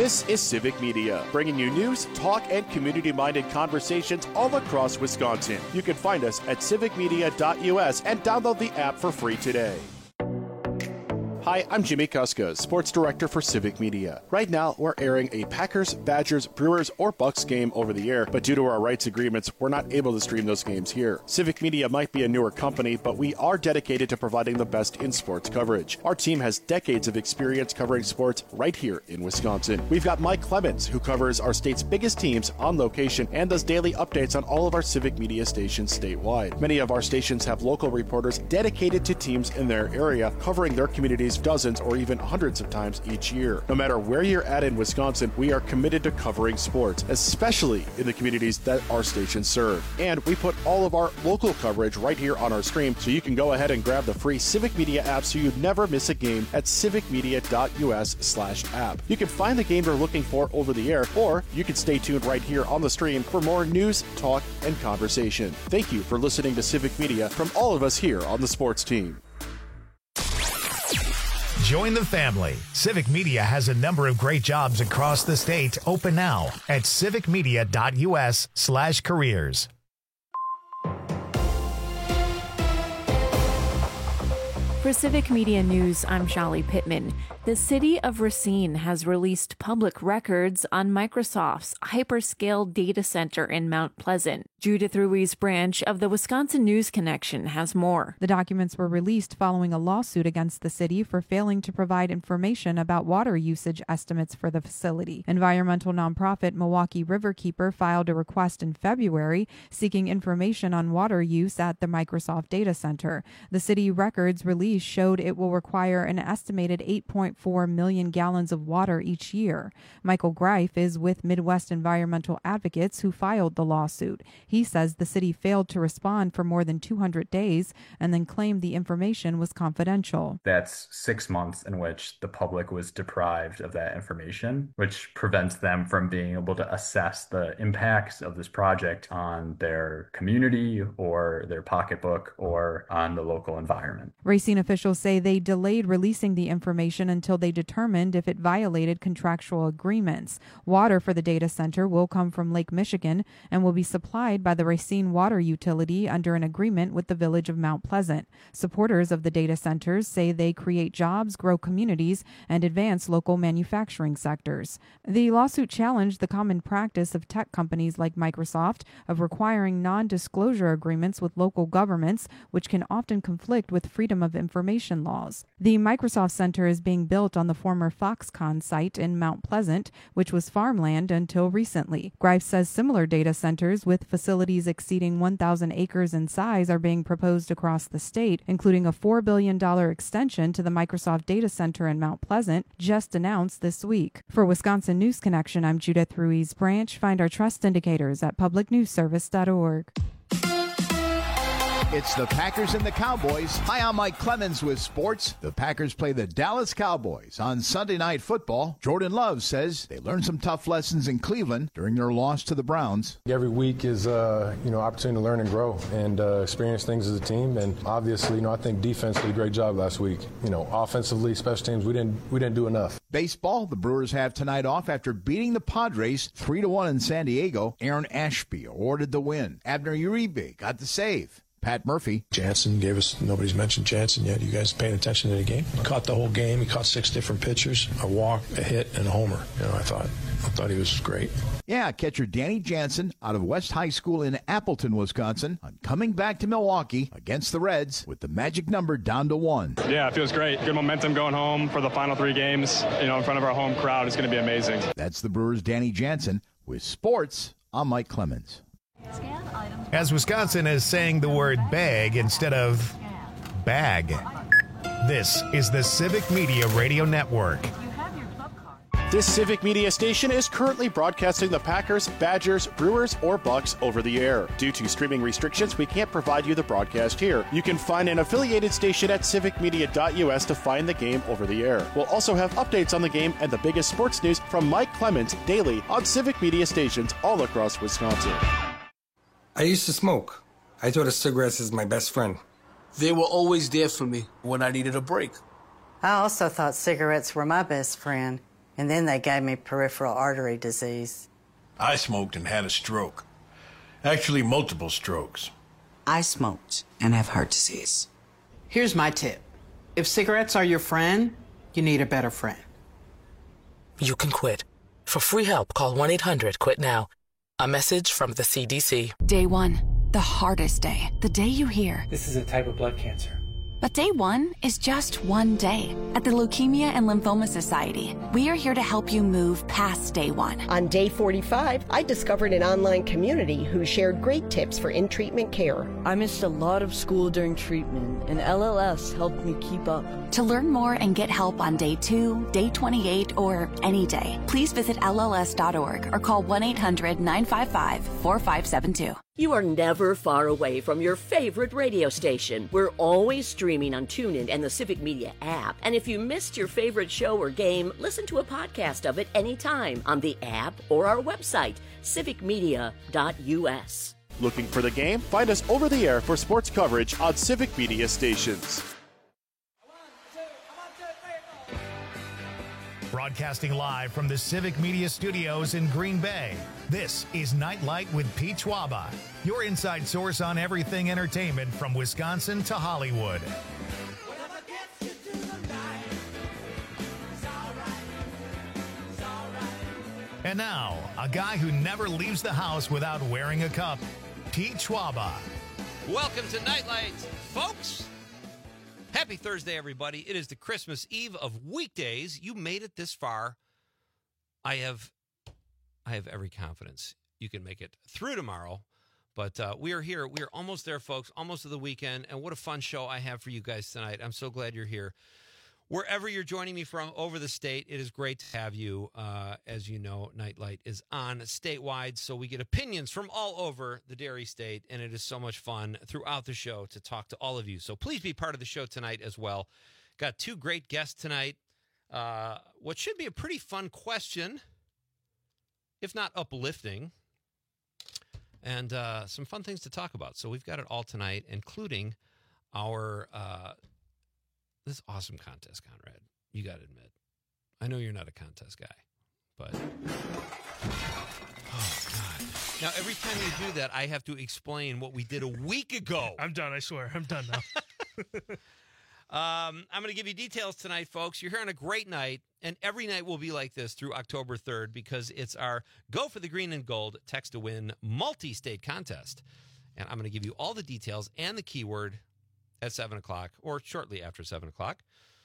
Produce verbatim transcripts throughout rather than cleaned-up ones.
This is Civic Media, bringing you news, talk, and community-minded conversations all across Wisconsin. You can find us at civic media dot U S and download the app for free today. Hi, I'm Jimmy Kuska, Sports Director for Civic Media. Right now, we're airing a Packers, Badgers, Brewers, or Bucks game over the air, but due to our rights agreements, we're not able to stream those games here. Civic Media might be a newer company, but we are dedicated to providing the best in sports coverage. Our team has decades of experience covering sports right here in Wisconsin. We've got Mike Clemens, who covers our state's biggest teams on location and does daily updates on all of our Civic Media stations statewide. Many of our stations have local reporters dedicated to teams in their area, covering their communities dozens or even hundreds of times each year. No matter where you're at in Wisconsin, we are committed to covering sports, especially in the communities that our stations serve. And we put all of our local coverage right here on our screen, so you can go ahead and grab the free Civic Media app so you never miss a game at civic media dot U S slash app. You can find the game you're looking for over the air, or you can stay tuned right here on the stream for more news, talk, and conversation. Thank you for listening to Civic Media from all of us here on the sports team. Join the family. Civic Media has a number of great jobs across the state open now at civic media dot U S slash careers. For Civic Media News, I'm Shali Pittman. The city of Racine has released public records on Microsoft's hyperscale data center in Mount Pleasant. Judith Ruiz Branch of the Wisconsin News Connection has more. The documents were released following a lawsuit against the city for failing to provide information about water usage estimates for the facility. Environmental nonprofit Milwaukee Riverkeeper filed a request in February seeking information on water use at the Microsoft data center. The city records released showed it will require an estimated eight point four million gallons of water each year. Michael Greif is with Midwest Environmental Advocates, who filed the lawsuit. He says the city failed to respond for more than two hundred days and then claimed the information was confidential. That's six months in which the public was deprived of that information, which prevents them from being able to assess the impacts of this project on their community or their pocketbook or on the local environment. Racine officials say they delayed releasing the information until they determined if it violated contractual agreements. Water for the data center will come from Lake Michigan and will be supplied by the Racine Water Utility under an agreement with the village of Mount Pleasant. Supporters of the data centers say they create jobs, grow communities, and advance local manufacturing sectors. The lawsuit challenged the common practice of tech companies like Microsoft of requiring non-disclosure agreements with local governments, which can often conflict with freedom of information laws. The Microsoft Center is being built on the former Foxconn site in Mount Pleasant, which was farmland until recently. Greif says similar data centers with facilities exceeding one thousand acres in size are being proposed across the state, including a four billion dollars extension to the Microsoft data center in Mount Pleasant, just announced this week. For Wisconsin News Connection, I'm Judith Ruiz Branch. Find our trust indicators at public news service dot org. It's the Packers and the Cowboys. Hi, I'm Mike Clemens with sports. The Packers play the Dallas Cowboys on Sunday Night Football. Jordan Love says they learned some tough lessons in Cleveland during their loss to the Browns. Every week is uh, you know, opportunity to learn and grow and uh, experience things as a team. And obviously, you know, I think defense did a great job last week. You know, offensively, special teams, we didn't we didn't do enough. Baseball, the Brewers have tonight off after beating the Padres three to one in San Diego. Aaron Ashby awarded the win. Abner Uribe got the save. Pat Murphy. Jansen gave us, nobody's mentioned Jansen yet. You guys paying attention to the game? He caught the whole game. He caught six different pitchers, a walk, a hit, and a homer. You know, I thought, I thought he was great. Yeah, catcher Danny Jansen out of West High School in Appleton, Wisconsin, on coming back to Milwaukee against the Reds with the magic number down to one. Yeah, it feels great. Good momentum going home for the final three games. You know, in front of our home crowd is going to be amazing. That's the Brewers' Danny Jansen. With sports, I'm Mike Clemens. As Wisconsin is saying the word bag instead of bag. This is the Civic Media Radio Network. This Civic Media station is currently broadcasting the Packers, Badgers, Brewers, or Bucks over the air. Due to streaming restrictions, we can't provide you the broadcast here. You can find an affiliated station at civic media dot U S to find the game over the air. We'll also have updates on the game and the biggest sports news from Mike Clemens daily on Civic Media stations all across Wisconsin. I used to smoke. I thought of cigarettes as my best friend. They were always there for me when I needed a break. I also thought cigarettes were my best friend And then they gave me peripheral artery disease. I smoked and had a stroke. Actually, multiple strokes. I smoked and have heart disease. Here's my tip. If cigarettes are your friend, you need a better friend. You can quit. For free help, call one eight hundred quit now. A message from the C D C. Day one, the hardest day. The day you hear, this is a type of blood cancer. But day one is just one day. At the Leukemia and Lymphoma Society, we are here to help you move past day one. On day forty-five, I discovered an online community who shared great tips for in-treatment care. I missed a lot of school during treatment, and L L S helped me keep up. To learn more and get help on day two, day twenty-eight, or any day, please visit L L S dot org or call one eight hundred nine five five four five seven two. You are never far away from your favorite radio station. We're always streaming on TuneIn and the Civic Media app. And if you missed your favorite show or game, listen to a podcast of it anytime on the app or our website, civic media dot u s. Looking for the game? Find us over the air for sports coverage on Civic Media stations. Broadcasting live from the Civic Media Studios in Green Bay, this is Nightlight with Pete Schwaba, your inside source on everything entertainment from Wisconsin to Hollywood. And now, a guy who never leaves the house without wearing a cup, Pete Schwaba. Welcome to Nightlight, folks. Happy Thursday, everybody. It is the Christmas Eve of weekdays. You made it this far. I have I have every confidence you can make it through tomorrow. But uh, we are here. We are almost there, folks, almost to the weekend. And what a fun show I have for you guys tonight. I'm so glad you're here. Wherever you're joining me from over the state, it is great to have you. Uh, as you know, Nightlight is on statewide, so we get opinions from all over the Dairy State, and it is so much fun throughout the show to talk to all of you. So please be part of the show tonight as well. Got two great guests tonight. Uh, what should be a pretty fun question, if not uplifting, and uh, some fun things to talk about. So we've got it all tonight, including our... Uh, This awesome contest, Conrad. You got to admit. I know you're not a contest guy, but... Oh, God. Now, every time you do that, I have to explain what we did a week ago. I'm done, I swear. I'm done now. um, I'm going to give you details tonight, folks. You're here on a great night, and every night will be like this through October third because it's our Go for the Green and Gold Text to Win multi-state contest. And I'm going to give you all the details and the keyword at seven o'clock or shortly after seven o'clock.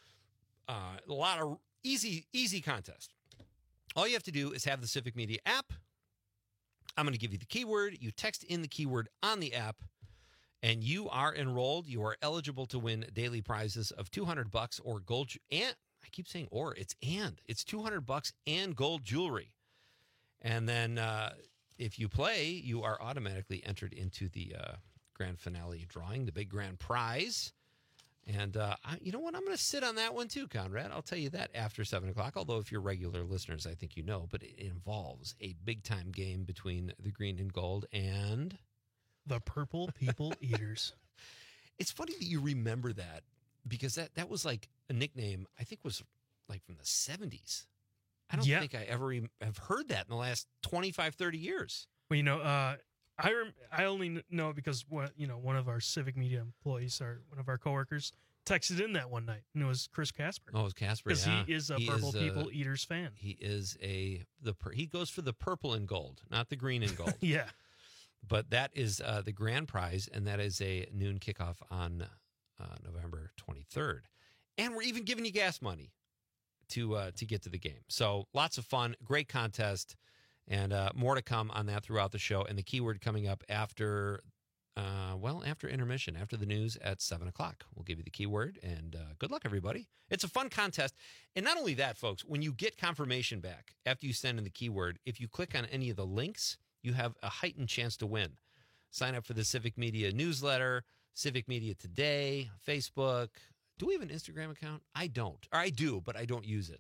Uh, a lot of easy, easy contest. All you have to do is have the Civic Media app. I'm going to give you the keyword. You text in the keyword on the app, and you are enrolled. You are eligible to win daily prizes of two hundred bucks or gold. And I keep saying or. It's and. It's two hundred bucks and gold jewelry. And then uh, if you play, you are automatically entered into the... Uh, grand finale drawing, the big grand prize. And uh, I, you know what? I'm going to sit on that one too, Conrad. I'll tell you that after seven o'clock, although if you're regular listeners, I think you know, but it involves a big-time game between the Green and Gold and... the Purple People Eaters. It's funny that you remember that because that, that was like a nickname, I think was like from the seventies. I don't yeah. think I ever even have heard that in the last twenty-five, thirty years. Well, you know, uh, I rem- I only know it because one, you know, one of our Civic Media employees or one of our coworkers texted in that one night, and it was Chris Casper. Oh, it was Casper, because yeah. he is a he Purple is, People uh, Eaters fan. He is a the pur- he goes for the purple and gold, not the green and gold. Yeah, but that is uh, the grand prize, and that is a noon kickoff on uh, November twenty-third, and we're even giving you gas money to uh, to get to the game. So lots of fun, great contest. And uh, more to come on that throughout the show. And the keyword coming up after, uh, well, after intermission, after the news at seven o'clock. We'll give you the keyword. And uh, good luck, everybody. It's a fun contest. And not only that, folks, when you get confirmation back after you send in the keyword, if you click on any of the links, you have a heightened chance to win. Sign up for the Civic Media newsletter, Civic Media Today, Facebook. Do we have an Instagram account? I don't. Or I do, but I don't use it.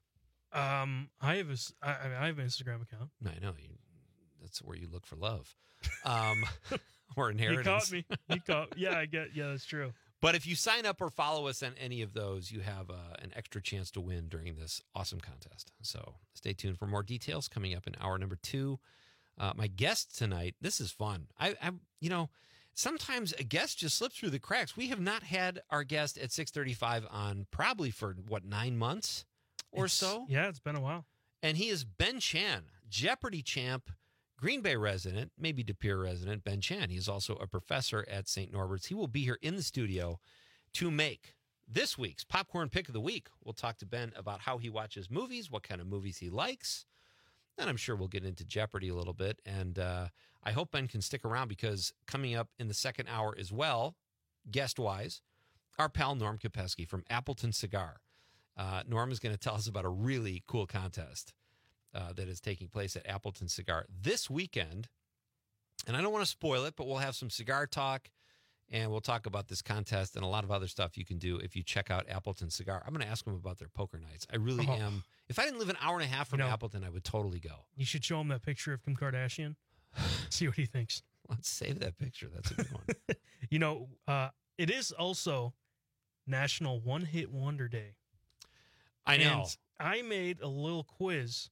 Um, I have a, I, I have an Instagram account. I know. You, that's where you look for love, um, or inheritance. He caught me. He caught. Yeah, I get. Yeah, that's true. But if you sign up or follow us on any of those, you have uh, an extra chance to win during this awesome contest. So stay tuned for more details coming up in hour number two. Uh, my guest tonight, this is fun. I, I, you know, sometimes a guest just slips through the cracks. We have not had our guest at six thirty-five on probably for, what, nine months or It's- so? Yeah, it's been a while. And he is Ben Chan, Jeopardy champ, Green Bay resident, maybe De Pere resident, Ben Chan. He is also a professor at Saint Norbert's. He will be here in the studio to make this week's Popcorn Pick of the Week. We'll talk to Ben about how he watches movies, what kind of movies he likes. And I'm sure we'll get into Jeopardy a little bit. And uh, I hope Ben can stick around because coming up in the second hour as well, guest-wise, our pal Norm Kopeski from Appleton Cigar. Uh, Norm is going to tell us about a really cool contest uh, that is taking place at Appleton Cigar this weekend. And I don't want to spoil it, but we'll have some cigar talk, and we'll talk about this contest and a lot of other stuff you can do if you check out Appleton Cigar. I'm going to ask them about their poker nights. I really Oh. am. If I didn't live an hour and a half from You know- Appleton, I would totally go. You should show him that picture of Kim Kardashian. See what he thinks. Let's save that picture. That's a good one. You know, uh, it is also National One Hit Wonder Day. I know. And I made a little quiz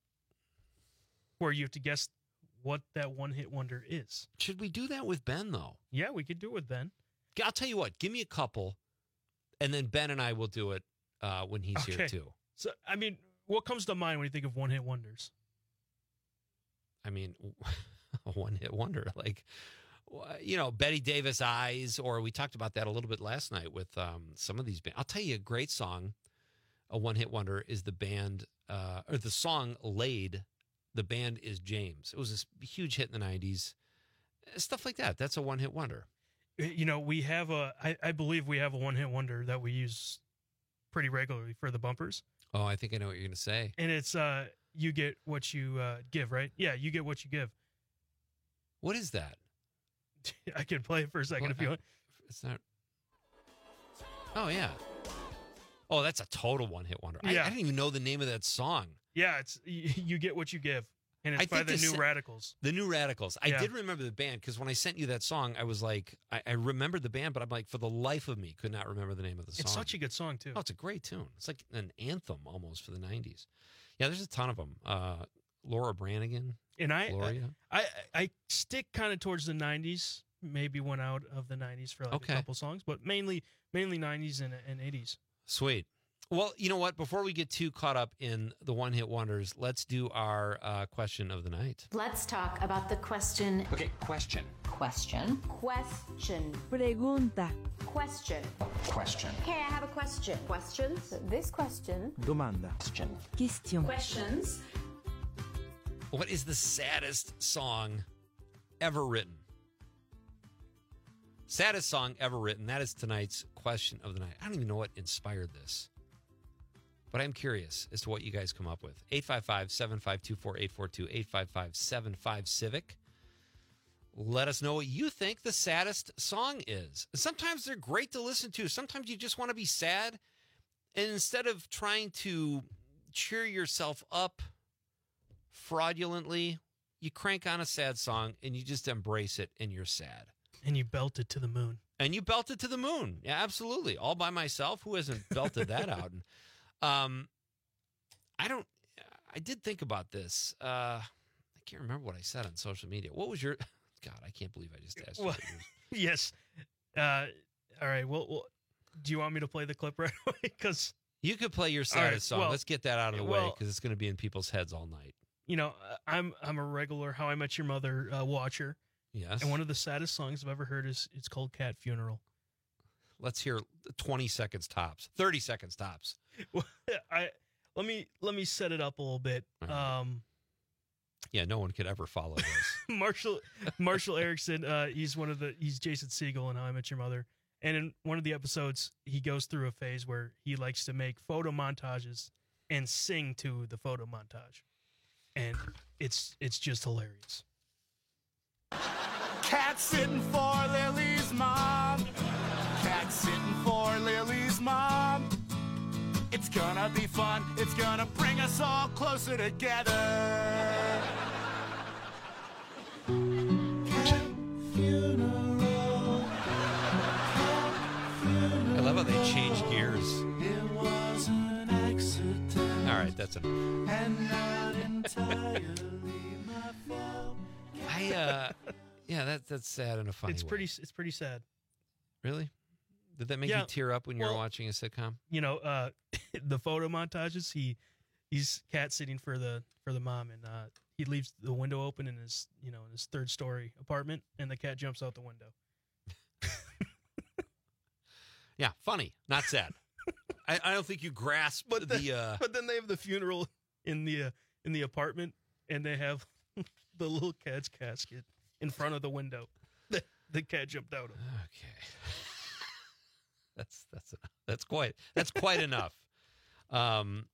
where you have to guess what that one hit wonder is. Should we do that with Ben, though? Yeah, we could do it with Ben. I'll tell you what. Give me a couple, and then Ben and I will do it uh, when he's here, Okay. too. So, I mean, what comes to mind when you think of one hit wonders? I mean, a one-hit wonder. Like, you know, Betty Davis Eyes, or we talked about that a little bit last night with um, some of these bands. I'll tell you a great song, a one-hit wonder, is the band, uh, or the song Laid. The band is James. It was a huge hit in the nineties. Stuff like that. That's a one-hit wonder. You know, we have a, I, I believe we have a one hit wonder that we use pretty regularly for the bumpers. Oh, I think I know what you're going to say. And it's, uh, you get what you uh, give, right? Yeah, you get what you give. What is that? I can play it for a second Well, if you I- want. It's not. Oh, yeah. Oh, that's a total one-hit wonder. I, Yeah. I didn't even know the name of that song. Yeah, it's you, you get what you give, and it's I by think the this- New Radicals. The New Radicals. I Yeah. did remember the band because when I sent you that song, I was like, I, I remembered the band, but I'm like, for the life of me, could not remember the name of the song. It's such a good song too. Oh, it's a great tune. It's like an anthem almost for the nineties. Yeah, there's a ton of them. Uh, Laura Branigan, And I, Gloria. I, I, I stick kind of towards the nineties. Maybe went out of the nineties for like Okay. a couple songs, but mainly mainly nineties and, and eighties. Sweet. Well, you know what? Before we get too caught up in the one-hit wonders, let's do our uh, question of the night. Let's talk about the question. Okay, question. Question. Question. Pregunta. Question. Question. Okay, I have a question. Questions? This question. Domanda. Question. Question. Questions. What is the saddest song ever written? Saddest song ever written. That is tonight's question of the night. I don't even know what inspired this, but I'm curious as to what you guys come up with. eight five five, seven five two, four eight four two, eight five five, seven five, Civic. Let us know what you think the saddest song is. Sometimes they're great to listen to. Sometimes you just want to be sad, and instead of trying to cheer yourself up fraudulently, you crank on a sad song and you just embrace it and you're sad. And you belt it to the moon. And you belt it to the moon. Yeah, absolutely. All by myself. Who hasn't belted that out? And, um, I don't, I did think about this. Uh, I can't remember what I said on social media. What was your, God, I can't believe I just asked you. Well, yes. Uh, all right. Well, well, do you want me to play the clip right away? Because you could play your All right, saddest song. well- Let's get that out of the way well- because it's going to be in people's heads all night. you know, I'm I'm a regular How I Met Your Mother uh, watcher. Yes. And one of the saddest songs I've ever heard is it's called Cat Funeral. Let's hear twenty seconds tops, thirty seconds tops. Well, I let me let me set it up a little bit. Um, Yeah, no one could ever follow this. Marshall Marshall Erickson, uh, he's one of the he's Jason Segel in How I Met Your Mother, and in one of the episodes, he goes through a phase where he likes to make photo montages and sing to the photo montage, and it's it's just hilarious. Cat sitting for Lily's mom. Cat sitting for Lily's mom. It's gonna be fun. It's gonna bring us all closer together. Cat funeral. Cat That's enough. And not entirely my fault. I, uh, yeah, that, that's sad in a funny It's way. pretty. It's pretty sad. Really? Did that make Yeah. you tear up when you Well, were watching a sitcom? You know, uh, the photo montages. He he's cat sitting for the for the mom, and uh, he leaves the window open in his you know in his third story apartment, and the cat jumps out the window. Yeah, funny, not sad. I, I don't think you grasp But then, the. Uh, but then they have the funeral in the uh, in the apartment, and they have the little cat's casket in front of the window. The, the cat jumped out of. Okay, that's that's that's quite that's quite enough. Um,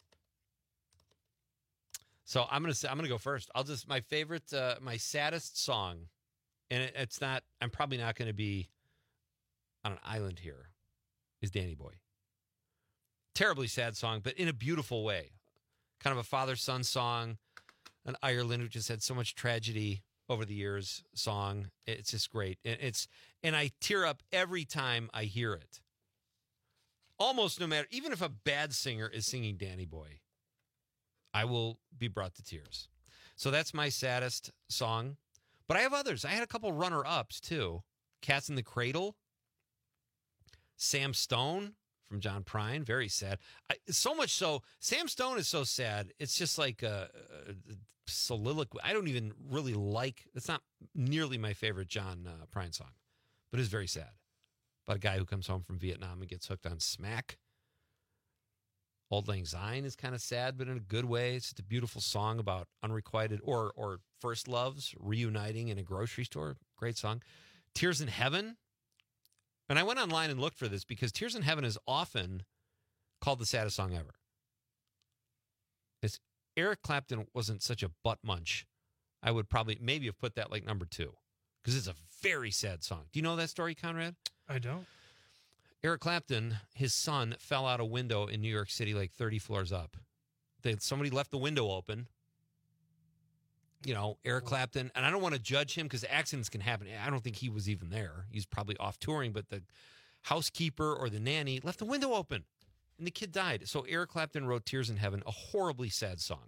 so I'm gonna say I'm gonna go first. I'll just my favorite, uh, my saddest song, and it, it's not. I'm probably not going to be on an island here. Is Danny Boy. Terribly sad song, but in a beautiful way. Kind of a father-son song. An Ireland, which has had so much tragedy over the years, song. It's just great. And it's and I tear up every time I hear it. Almost no matter, even if a bad singer is singing Danny Boy, I will be brought to tears. So that's my saddest song. But I have others. I had a couple runner-ups, too. Cats in the Cradle. Sam Stone from John Prine, very sad. I, so much so, Sam Stone is so sad. It's just like a, a soliloquy. I don't even really like. It's not nearly my favorite John uh, Prine song, but it's very sad. About a guy who comes home from Vietnam and gets hooked on smack. Auld Lang Syne is kind of sad, but in a good way. It's just a beautiful song about unrequited or or first loves reuniting in a grocery store. Great song. Tears in Heaven. And I went online and looked for this because Tears in Heaven is often called the saddest song ever. It's Eric Clapton wasn't such a butt munch. I would probably maybe have put that like number two because it's a very sad song. Do you know that story, Conrad? I don't. Eric Clapton, his son fell out a window in New York City like thirty floors up. They, somebody left the window open. You know, Eric Clapton, and I don't want to judge him because accidents can happen. I don't think he was even there. He's probably off touring, but the housekeeper or the nanny left the window open, and the kid died. So Eric Clapton wrote Tears in Heaven, a horribly sad song,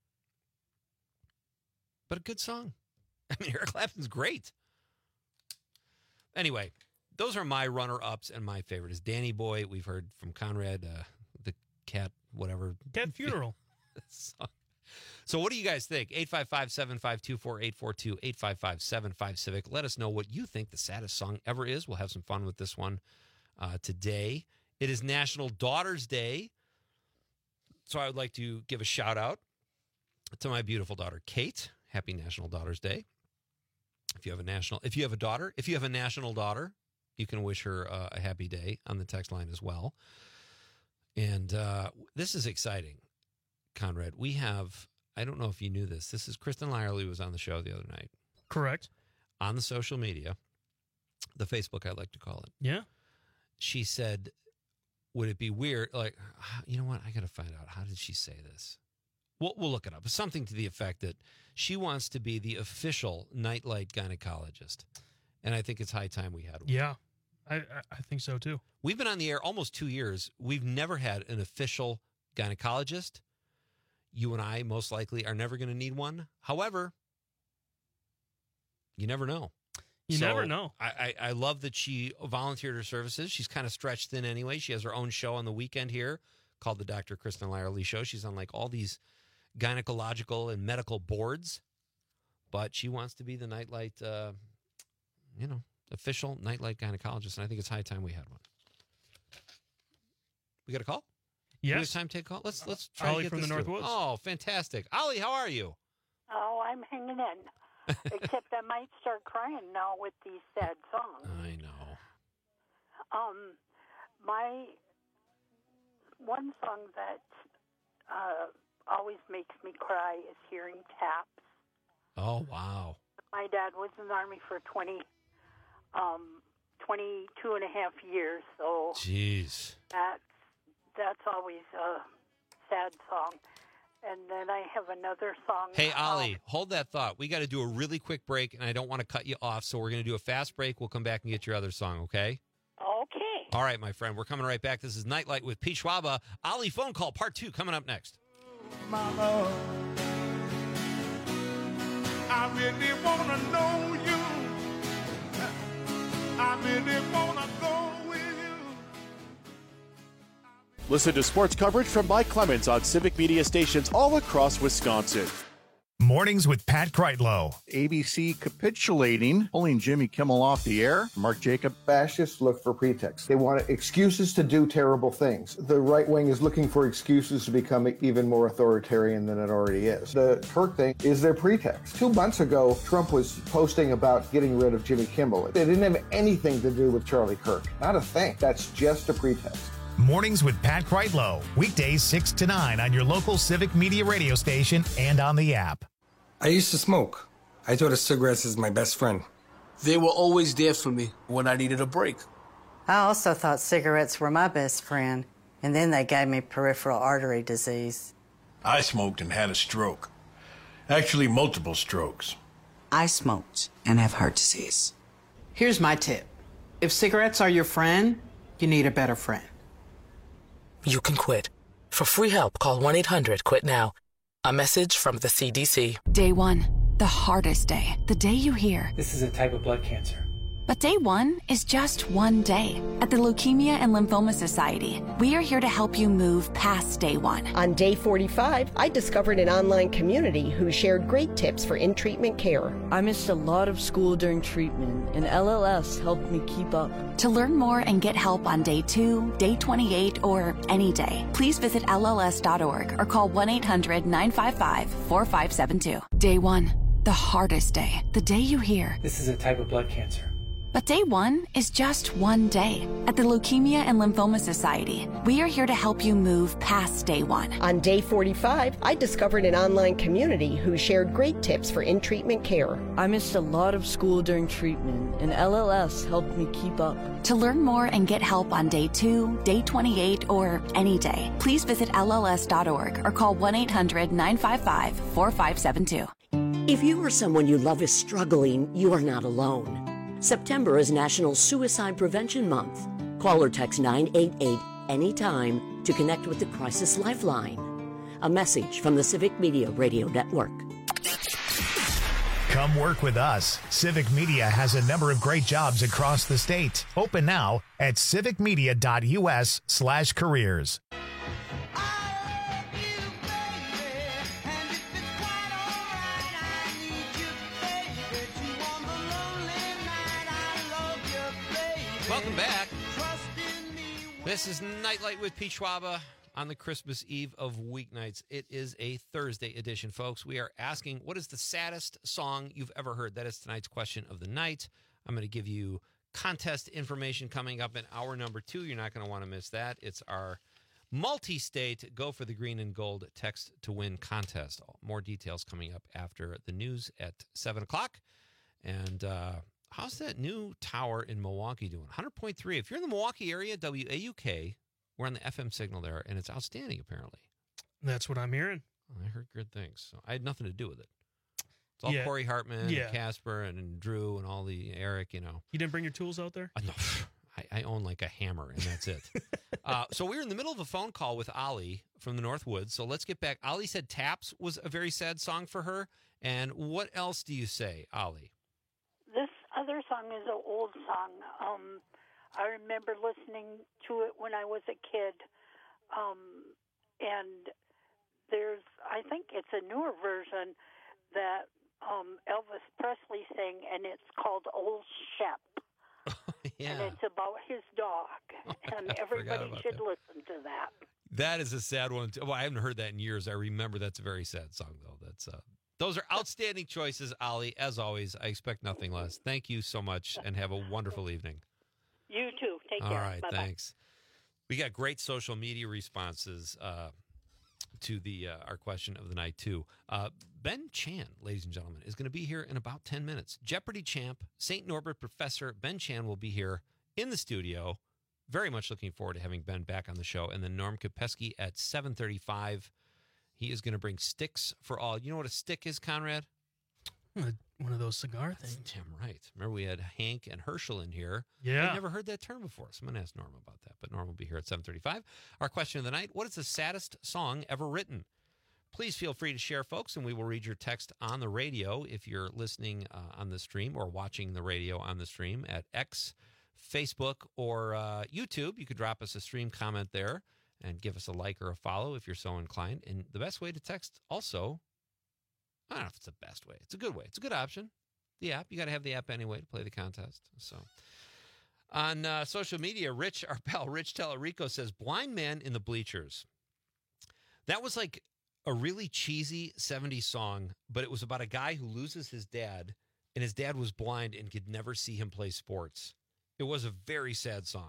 but a good song. I mean, Eric Clapton's great. Anyway, those are my runner-ups, and my favorite is Danny Boy. We've heard from Conrad, uh, the cat, whatever. Cat funeral. song. So what do you guys think? eight five five, seven five two, four eight four two, eight five five, seven five Civic. Let us know what you think the saddest song ever is. We'll have some fun with this one uh, today. It is National Daughters Day. So I would like to give a shout out to my beautiful daughter, Kate. Happy National Daughters Day. If you have a national, if you have a daughter, if you have a national daughter, you can wish her uh, a happy day on the text line as well. And uh, this is exciting, Conrad. We have, I don't know if you knew this. This is Kristen Lyerly was on the show the other night. Correct. On the social media, the Facebook, I like to call it. Yeah. She said, would it be weird? Like, you know what? I got to find out. How did she say this? We'll, we'll look it up. Something to the effect that she wants to be the official Nightlight gynecologist. And I think it's high time we had one. Yeah, I, I think so too. We've been on the air almost two years. We've never had an official gynecologist. You and I most likely are never going to need one. However, you never know. You so never know. I, I, I love that she volunteered her services. She's kind of stretched thin anyway. She has her own show on the weekend here called the Doctor Kristen Lyerly Show. She's on like all these gynecological and medical boards, but she wants to be the Nightlight, uh, you know, official Nightlight gynecologist, and I think it's high time we had one. We got a call? Yes. Do we have time to take a call? Let's let's try Ollie to get from this the through. Northwoods. Oh, fantastic. Ollie, how are you? Oh, I'm hanging in. Except I might start crying now with these sad songs. I know. Um, my one song that uh, always makes me cry is hearing Taps. Oh, wow. My dad was in the Army for twenty, um, twenty-two and a half years, so Jeez. that's, that's always a sad song. And then I have another song. Hey, um, Ollie, hold that thought. We got to do a really quick break, and I don't want to cut you off, so we're going to do a fast break. We'll come back and get your other song, okay? Okay. All right, my friend. We're coming right back. This is Nightlight with Pete Schwaba. Ollie phone call part two coming up next. my love. I really wanna know you. I really wanna go with you. Listen to sports coverage from Mike Clemens on Civic Media stations all across Wisconsin. Mornings with Pat Kreitlow. A B C capitulating, pulling Jimmy Kimmel off the air. Mark Jacob. Fascists look for pretexts. They want excuses to do terrible things. The right wing is looking for excuses to become even more authoritarian than it already is. The Kirk thing is their pretext. Two months ago, Trump was posting about getting rid of Jimmy Kimmel. It didn't have anything to do with Charlie Kirk. Not a thing. That's just a pretext. Mornings with Pat Kreitlow. Weekdays six to nine on your local Civic Media radio station and on the app. I used to smoke. I thought of cigarettes as my best friend. They were always there for me when I needed a break. I also thought cigarettes were my best friend, and then they gave me peripheral artery disease. I smoked and had a stroke. Actually, multiple strokes. I smoked and have heart disease. Here's my tip. If cigarettes are your friend, you need a better friend. You can quit. For free help, call one eight hundred quit now. A message from the C D C. Day one, the hardest day. The day you hear, this is a type of blood cancer. But day one is just one day. At the Leukemia and Lymphoma Society, we are here to help you move past day one. On day forty-five, I discovered an online community who shared great tips for in-treatment care. I missed a lot of school during treatment, and L L S helped me keep up. To learn more and get help on day two, day twenty-eight, or any day, please visit L L S dot org or call one eight hundred nine five five four five seven two. Day one, the hardest day. The day you hear, this is a type of blood cancer. But day one is just one day. At the Leukemia and Lymphoma Society, we are here to help you move past day one. On day forty-five, I discovered an online community who shared great tips for in-treatment care. I missed a lot of school during treatment, and L L S helped me keep up. To learn more and get help on day two, day twenty-eight, or any day, please visit L L S dot org or call one eight hundred nine five five four five seven two. If you or someone you love is struggling, you are not alone. September is National Suicide Prevention Month. Call or text nine eight eight anytime to connect with the Crisis Lifeline. A message from the Civic Media Radio Network. Come work with us. Civic Media has a number of great jobs across the state. Open now at civicmedia.us slash careers. Welcome back. This is Nightlight with Pete Schwaba on the Christmas Eve of weeknights. It is a Thursday edition, folks. We are asking, what is the saddest song you've ever heard? That is tonight's question of the night. I'm going to give you contest information coming up in hour number two. You're not going to want to miss that. It's our multi-state Go for the Green and Gold Text to Win contest. More details coming up after the news at seven o'clock. And, uh, how's that new tower in Milwaukee doing? one hundred point three. If you're in the Milwaukee area, W A U K, we're on the F M signal there, and it's outstanding, apparently. That's what I'm hearing. I heard good things. So I had nothing to do with it. It's all Yeah. Corey Hartman Yeah. and Casper and Drew and all the Eric, you know. You didn't bring your tools out there? Uh, no, I, I own like a hammer, and that's it. uh, so we were in the middle of a phone call with Ollie from the Northwoods. So let's get back. Ollie said Taps was a very sad song for her. And what else do you say, Ollie? This other song is an old song. Um, I remember listening to it when I was a kid. Um, and there's, I think it's a newer version that um, Elvis Presley sang, and it's called Old Shep. Yeah. And it's about his dog. And I forgot everybody about should that. listen to that. That is a sad one. Too. Well, I haven't heard that in years. I remember that's a very sad song, though. That's uh, those are outstanding choices, Ollie. As always, I expect nothing less. Thank you so much, and have a wonderful evening. You too. Take All care. right, Bye-bye. thanks. We got great social media responses uh, to the uh, our question of the night, too. Uh, Ben Chan, ladies and gentlemen, is going to be here in about ten minutes. Jeopardy champ, Saint Norbert professor Ben Chan will be here in the studio. Very much looking forward to having Ben back on the show. And then Norm Kopesky at seven thirty-five. He is going to bring sticks for all. You know what a stick is, Conrad? One of those cigar That's things. damn right. Remember we had Hank and Herschel in here. Yeah. I've never heard that term before, so I'm going to ask Norm about that. But Norm will be here at seven thirty-five. Our question of the night, what is the saddest song ever written? Please feel free to share, folks, and we will read your text on the radio if you're listening uh, on the stream or watching the radio on the stream at X, Facebook, or uh, YouTube. You could drop us a stream comment there and give us a like or a follow if you're so inclined. And the best way to text also, I don't know if it's the best way. It's a good way. It's a good option. The app. You got to have the app anyway to play the contest. So on uh, social media, Rich, our pal Rich Tellerico says, Blind Man in the Bleachers. That was like a really cheesy seventies song, but it was about a guy who loses his dad, and his dad was blind and could never see him play sports. It was a very sad song.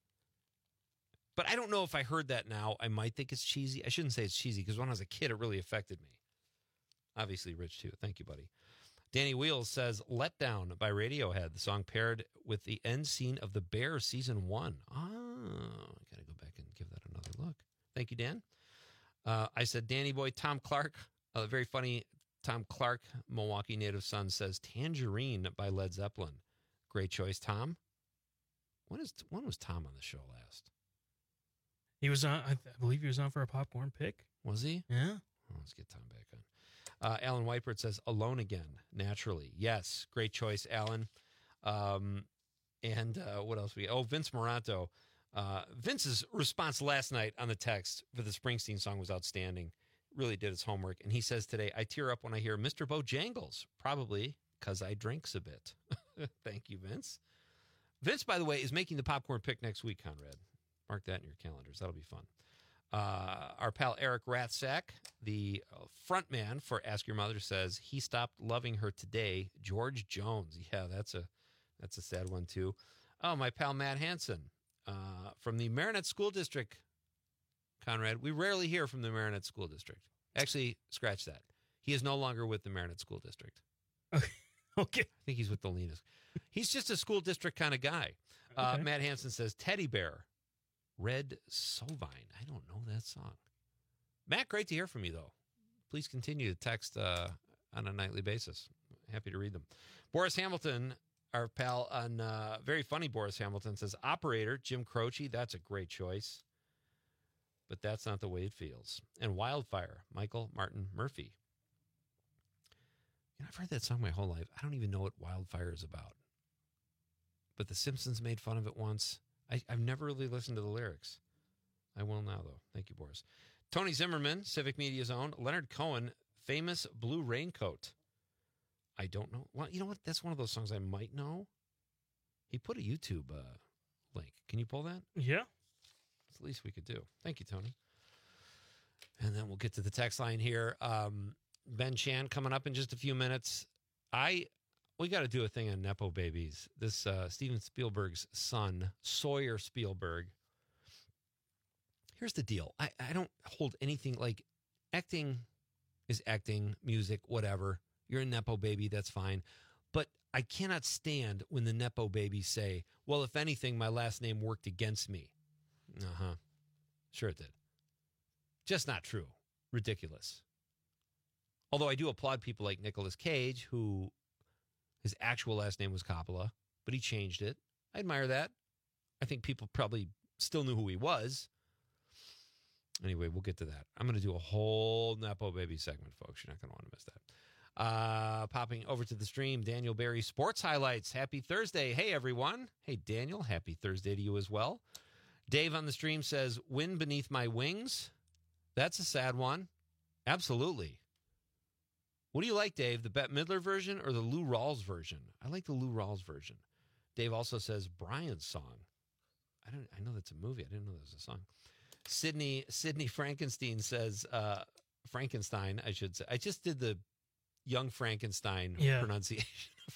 But I don't know if I heard that now, I might think it's cheesy. I shouldn't say it's cheesy, because when I was a kid, it really affected me. Obviously, Rich, too. Thank you, buddy. Danny Wheels says, Let Down by Radiohead, the song paired with the end scene of The Bear Season one. Oh, I got to go back and give that another look. Thank you, Dan. Uh, I said, Danny boy, Tom Clark, a very funny Tom Clark, Milwaukee native son, says Tangerine by Led Zeppelin. Great choice, Tom. When is when was Tom on the show last? He was on, I believe he was on for a popcorn pick. Was he? Yeah. Oh, let's get Tom back on. Uh, Alan Whitebird says Alone Again, naturally. Yes, great choice, Alan. Um, and uh, what else we? Oh, Vince Moranto. Uh, Vince's response last night on the text for the Springsteen song was outstanding. Really did his homework. And he says today, I tear up when I hear Mister Bojangles, probably because I drinks a bit. Thank you, Vince. Vince, by the way, is making the popcorn pick next week, Conrad. Mark that in your calendars. That'll be fun. Uh, our pal Eric Rathsack, the front man for Ask Your Mother, says he stopped loving her today. George Jones. Yeah, that's a that's a sad one, too. Oh, my pal Matt Hansen. Uh, from the Marinette School District, Conrad. We rarely hear from the Marinette School District. Actually, scratch that. He is no longer with the Marinette School District. Okay. okay. I think he's with the Lenas. He's just a school district kind of guy. Uh, Okay. Matt Hansen says, Teddy Bear, Red Sovine. I don't know that song. Matt, great to hear from you, though. Please continue to text uh, on a nightly basis. Happy to read them. Boris Hamilton, our pal on uh, very funny Boris Hamilton, says, Operator, Jim Croce, that's a great choice. But that's not the way it feels. And Wildfire, Michael Martin Murphy. You know, I've heard that song my whole life. I don't even know what Wildfire is about. But The Simpsons made fun of it once. I, I've never really listened to the lyrics. I will now, though. Thank you, Boris. Tony Zimmerman, Civic Media's own. Leonard Cohen, Famous Blue Raincoat. I don't know. Well, you know what? That's one of those songs I might know. He put a YouTube uh, link. Can you pull that? Yeah. It's the least we could do. Thank you, Tony. And then we'll get to the text line here. Um, Ben Chan coming up in just a few minutes. I we got to do a thing on Nepo Babies. This uh, Steven Spielberg's son, Sawyer Spielberg. Here's the deal. I, I don't hold anything like acting is acting, music, whatever. You're a Nepo baby, that's fine. But I cannot stand when the Nepo babies say, well, if anything, my last name worked against me. Uh-huh. Sure it did. Just not true. Ridiculous. Although I do applaud people like Nicolas Cage, who his actual last name was Coppola, but he changed it. I admire that. I think people probably still knew who he was. Anyway, we'll get to that. I'm going to do a whole Nepo Baby segment, folks. You're not going to want to miss that. Uh, popping over to the stream, Daniel Berry Sports Highlights. Happy Thursday. Hey, everyone. Hey, Daniel. Happy Thursday to you as well. Dave on the stream says, Wind Beneath My Wings. That's a sad one. Absolutely. What do you like, Dave? The Bette Midler version or the Lou Rawls version? I like the Lou Rawls version. Dave also says Brian's song. I don't. I know that's a movie. I didn't know that was a song. Sydney Sydney Frankenstein says uh, Frankenstein. I should say. I just did the Young Frankenstein Yeah. pronunciation.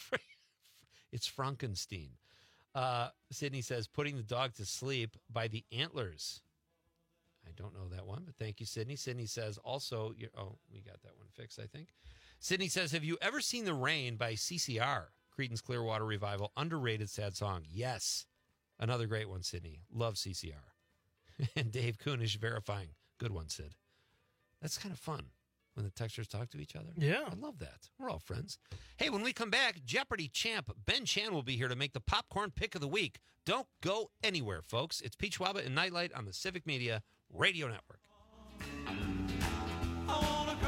It's Frankenstein. Uh, Sydney says Putting the Dog to Sleep by the Antlers. I don't know that one, but thank you, Sydney. Sydney says also. You're, oh, we got that one fixed, I think. Sydney says, have you ever seen The Rain by C C R? Creedence Clearwater Revival. Underrated sad song. Yes. Another great one, Sydney. Love C C R. And Dave Kunish verifying. Good one, Sid. That's kind of fun when the texters talk to each other. Yeah. I love that. We're all friends. Hey, when we come back, Jeopardy champ Ben Chan will be here to make the popcorn pick of the week. Don't go anywhere, folks. It's Pete Schwaba and Nightlight on the Civic Media Radio Network. I wanna go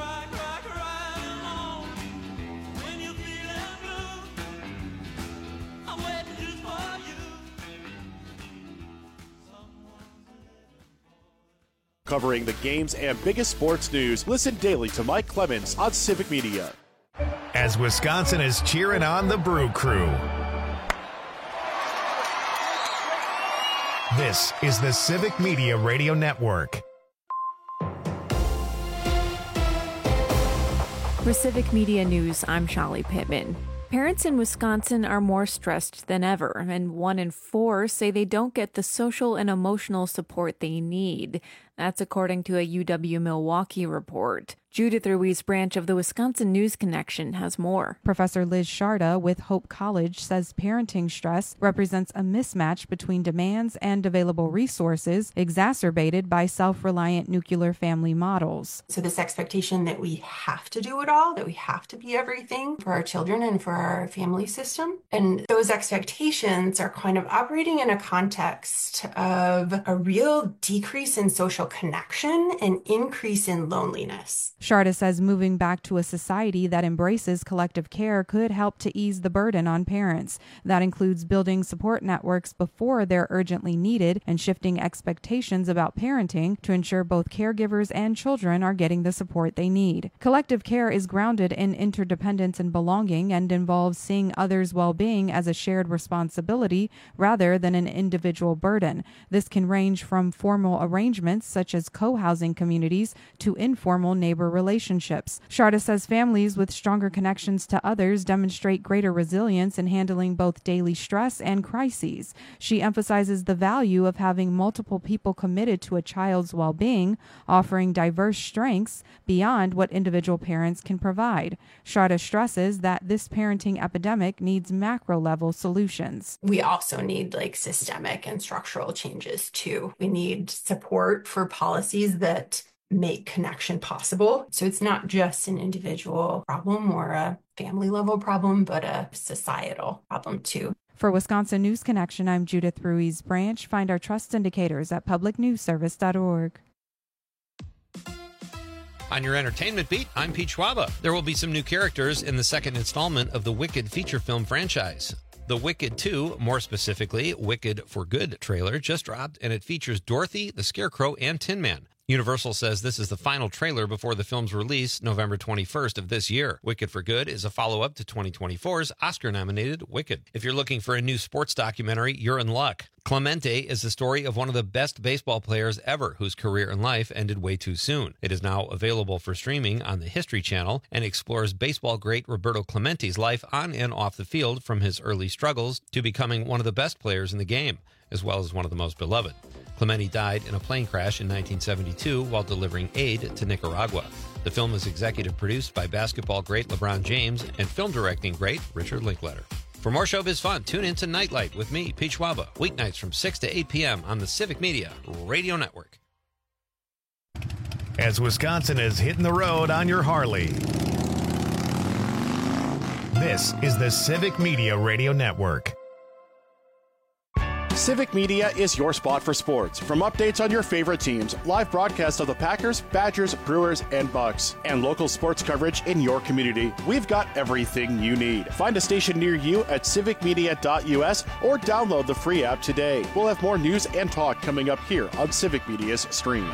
Covering the games and biggest sports news, listen daily to Mike Clemens on Civic Media. As Wisconsin is cheering on the Brew Crew. This is the Civic Media Radio Network. For Civic Media News, I'm Shali Pittman. Parents in Wisconsin are more stressed than ever, and one in four say they don't get the social and emotional support they need. That's according to a U W-Milwaukee report. Judith Ruiz Branch of the Wisconsin News Connection has more. Professor Liz Sharda with Hope College says parenting stress represents a mismatch between demands and available resources, exacerbated by self-reliant nuclear family models. So this expectation that we have to do it all, that we have to be everything for our children and for our family system. And those expectations are kind of operating in a context of a real decrease in social connection and increase in loneliness. Sharda says moving back to a society that embraces collective care could help to ease the burden on parents. That includes building support networks before they're urgently needed and shifting expectations about parenting to ensure both caregivers and children are getting the support they need. Collective care is grounded in interdependence and belonging and involves seeing others' well-being as a shared responsibility rather than an individual burden. This can range from formal arrangements such as co-housing communities to informal neighbor relationships. Sharda says families with stronger connections to others demonstrate greater resilience in handling both daily stress and crises. She emphasizes the value of having multiple people committed to a child's well-being, offering diverse strengths beyond what individual parents can provide. Sharda stresses that this parenting epidemic needs macro-level solutions. We also need like systemic and structural changes too. We need support for policies that make connection possible. So it's not just an individual problem or a family level problem, but a societal problem too. For Wisconsin News Connection, I'm Judith Ruiz Branch. Find our trust indicators at public news service dot org. On your entertainment beat, I'm Pete Schwaba. There will be some new characters in the second installment of the Wicked feature film franchise. The Wicked two, more specifically, Wicked for Good trailer just dropped, and it features Dorothy, the Scarecrow, and Tin Man. Universal says this is the final trailer before the film's release November twenty-first of this year. Wicked for Good is a follow-up to twenty twenty-four's Oscar-nominated Wicked. If you're looking for a new sports documentary, you're in luck. Clemente is the story of one of the best baseball players ever whose career in life ended way too soon. It is now available for streaming on the History Channel and explores baseball great Roberto Clemente's life on and off the field from his early struggles to becoming one of the best players in the game, as well as one of the most beloved. Clemente died in a plane crash in nineteen seventy-two while delivering aid to Nicaragua. The film is executive produced by basketball great LeBron James and film directing great Richard Linklater. For more showbiz fun, tune in to Nightlight with me, Pete Schwaba, weeknights from six to eight p.m. on the Civic Media Radio Network. As Wisconsin is hitting the road on your Harley, this is the Civic Media Radio Network. Civic Media is your spot for sports. From updates on your favorite teams, live broadcasts of the Packers, Badgers, Brewers, and Bucks, and local sports coverage in your community, we've got everything you need. Find a station near you at civic media dot u s or download the free app today. We'll have more news and talk coming up here on Civic Media's stream.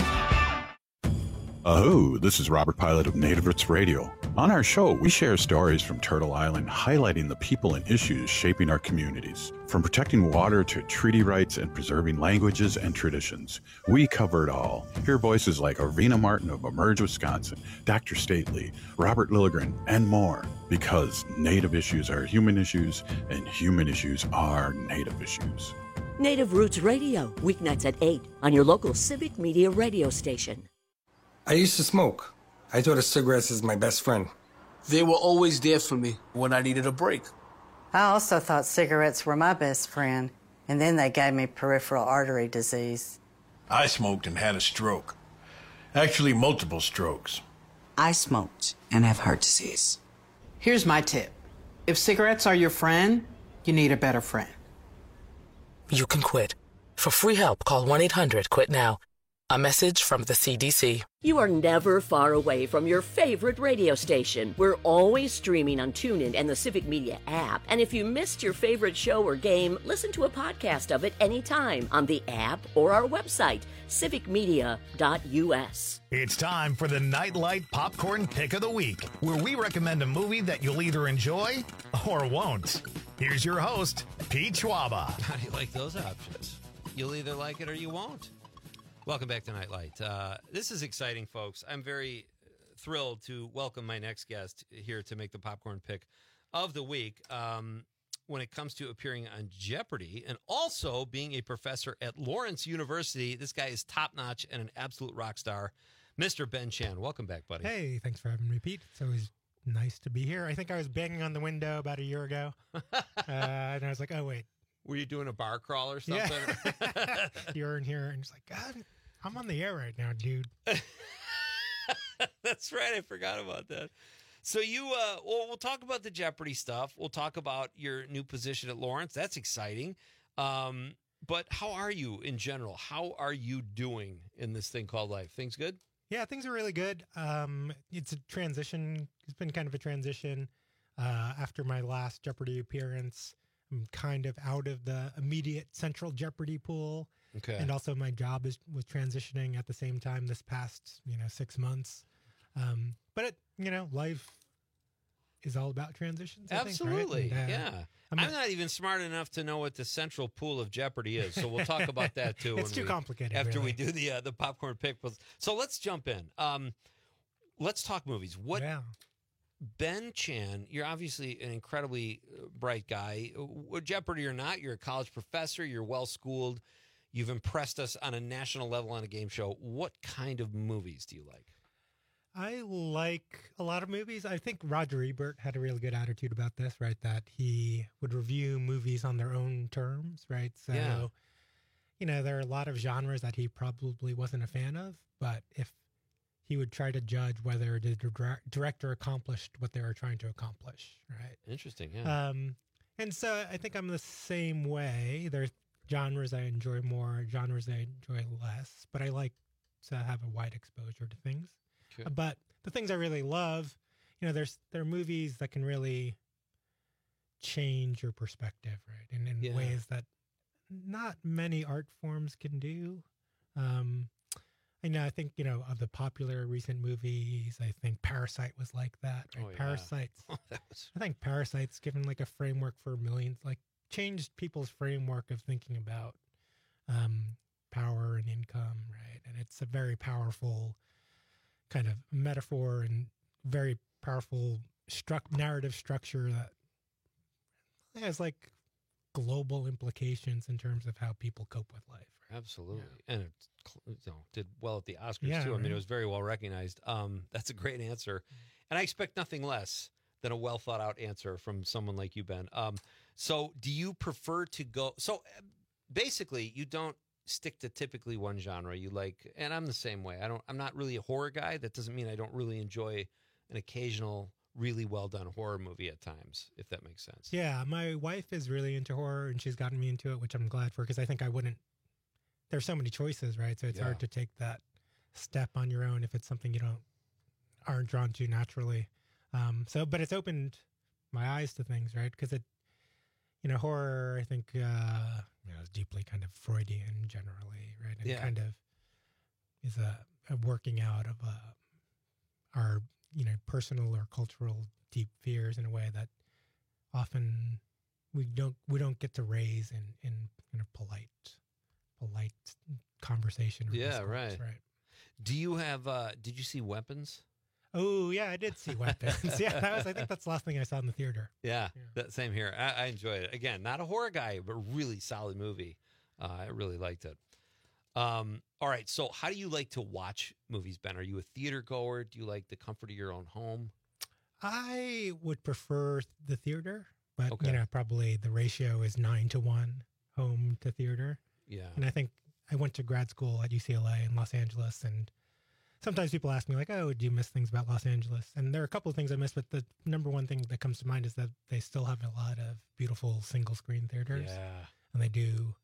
Oh, this is Robert Pilot of Native Roots Radio. On our show, we share stories from Turtle Island highlighting the people and issues shaping our communities. From protecting water to treaty rights and preserving languages and traditions, we cover it all. Hear voices like Arvina Martin of Emerge Wisconsin, Doctor Stately, Robert Lilligren, and more. Because Native issues are human issues, and human issues are Native issues. Native Roots Radio, weeknights at eight on your local Civic Media radio station. I used to smoke. I thought of cigarettes as my best friend. They were always there for me when I needed a break. I also thought cigarettes were my best friend, and then they gave me peripheral artery disease. I smoked and had a stroke. Actually, multiple strokes. I smoked and have heart disease. Here's my tip. If cigarettes are your friend, you need a better friend. You can quit. For free help, call one eight hundred quit now. A message from the C D C. You are never far away from your favorite radio station. We're always streaming on TuneIn and the Civic Media app. And if you missed your favorite show or game, listen to a podcast of it anytime on the app or our website, civic media dot u s. It's time for the Nightlight Popcorn Pick of the Week, where we recommend a movie that you'll either enjoy or won't. Here's your host, Pete Schwaba. How do you like those options? You'll either like it or you won't. Welcome back to Nightlight. Uh, this is exciting, folks. I'm very thrilled to welcome my next guest here to make the popcorn pick of the week. Um, when it comes to appearing on Jeopardy and also being a professor at Lawrence University, this guy is top-notch and an absolute rock star, Mister Ben Chan. Welcome back, buddy. Hey, thanks for having me, Pete. It's always nice to be here. I think I was banging on the window about a year ago, uh, and I was like, oh, wait. Were you doing a bar crawl or something? Yeah. You're in here, and it's like, God, I'm on the air right now, dude. That's right. I forgot about that. So you, uh, well, we'll talk about the Jeopardy stuff. We'll talk about your new position at Lawrence. That's exciting. Um, but how are you in general? How are you doing in this thing called life? Things good? Yeah, things are really good. Um, it's a transition. It's been kind of a transition. Uh, after my last Jeopardy appearance, I'm kind of out of the immediate central Jeopardy pool. Okay. And also my job is was transitioning at the same time this past, you know, six months. Um, but, it, you know, life is all about transitions. I Absolutely. Think, right? And, uh, yeah. I'm, I'm not even smart enough to know what the central pool of Jeopardy is. So we'll talk about that too. It's when too we, complicated. After really. we do the uh, the popcorn pick. So let's jump in. Um, let's talk movies. What yeah. Ben Chan, you're obviously an incredibly bright guy. Jeopardy or not, you're a college professor. You're well schooled. You've impressed us on a national level on a game show. What kind of movies do you like? I like a lot of movies. I think Roger Ebert had a really good attitude about this, right? That he would review movies on their own terms, right? So, Yeah. you know, there are a lot of genres that he probably wasn't a fan of, but if he would try to judge whether the dir- director accomplished what they were trying to accomplish, right? Interesting, yeah. Um, and so I think I'm the same way. There's genres I enjoy more, genres I enjoy less, but I like to have a wide exposure to things. Sure. But the things I really love, you know, there's there are movies that can really change your perspective, right? And in Yeah. ways that not many art forms can do. Um, I know, I think, you know, of the popular recent movies, I think Parasite was like that. Right? Oh, yeah. Parasite's, Oh, that was... I think Parasite's given like a framework for millions, like changed people's framework of thinking about um, power and income, right? And it's a very powerful kind of metaphor and very powerful struck narrative structure that has like global implications in terms of how people cope with life. Right? Absolutely. Yeah. And it you know, did well at the Oscars, Yeah, too. I mean, right. it was very well recognized. Um, that's a great answer. And I expect nothing less than a well thought out answer from someone like you, Ben. Um, so do you prefer to go? So uh, basically, you don't stick to typically one genre. You like, and I'm the same way. I don't, I'm not really a horror guy. That doesn't mean I don't really enjoy an occasional really well done horror movie at times, if that makes sense. Yeah, my wife is really into horror and she's gotten me into it, which I'm glad for because I think I wouldn't. There's so many choices, right? So it's Yeah. hard to take that step on your own if it's something you don't aren't drawn to naturally. Um, so, but it's opened my eyes to things, right? Because it, you know, horror, I think, uh, you know, is deeply kind of Freudian generally, right? And Yeah. kind of is a, a working out of uh, our, you know, personal or cultural deep fears in a way that often we don't we don't get to raise in in kind of polite polite conversation. Or Yeah, discourse, right. right. Do you have, uh, did you see Weapons? Oh yeah, I did see Weapons. yeah, that was. I think that's the last thing I saw in the theater. Yeah, that same here. I, I enjoyed it. Again, not a horror guy, but really solid movie. Uh, I really liked it. Um, all right, so how do you like to watch movies, Ben? Are you a theater goer? Do you like the comfort of your own home? I would prefer the theater, but Okay. you know, probably the ratio is nine to one home to theater. Yeah. And I think I went to grad school at U C L A in Los Angeles, and sometimes people ask me like, "Oh, do you miss things about Los Angeles?" And there are a couple of things I miss, but the number one thing that comes to mind is that they still have a lot of beautiful single screen theaters. Yeah. And they do,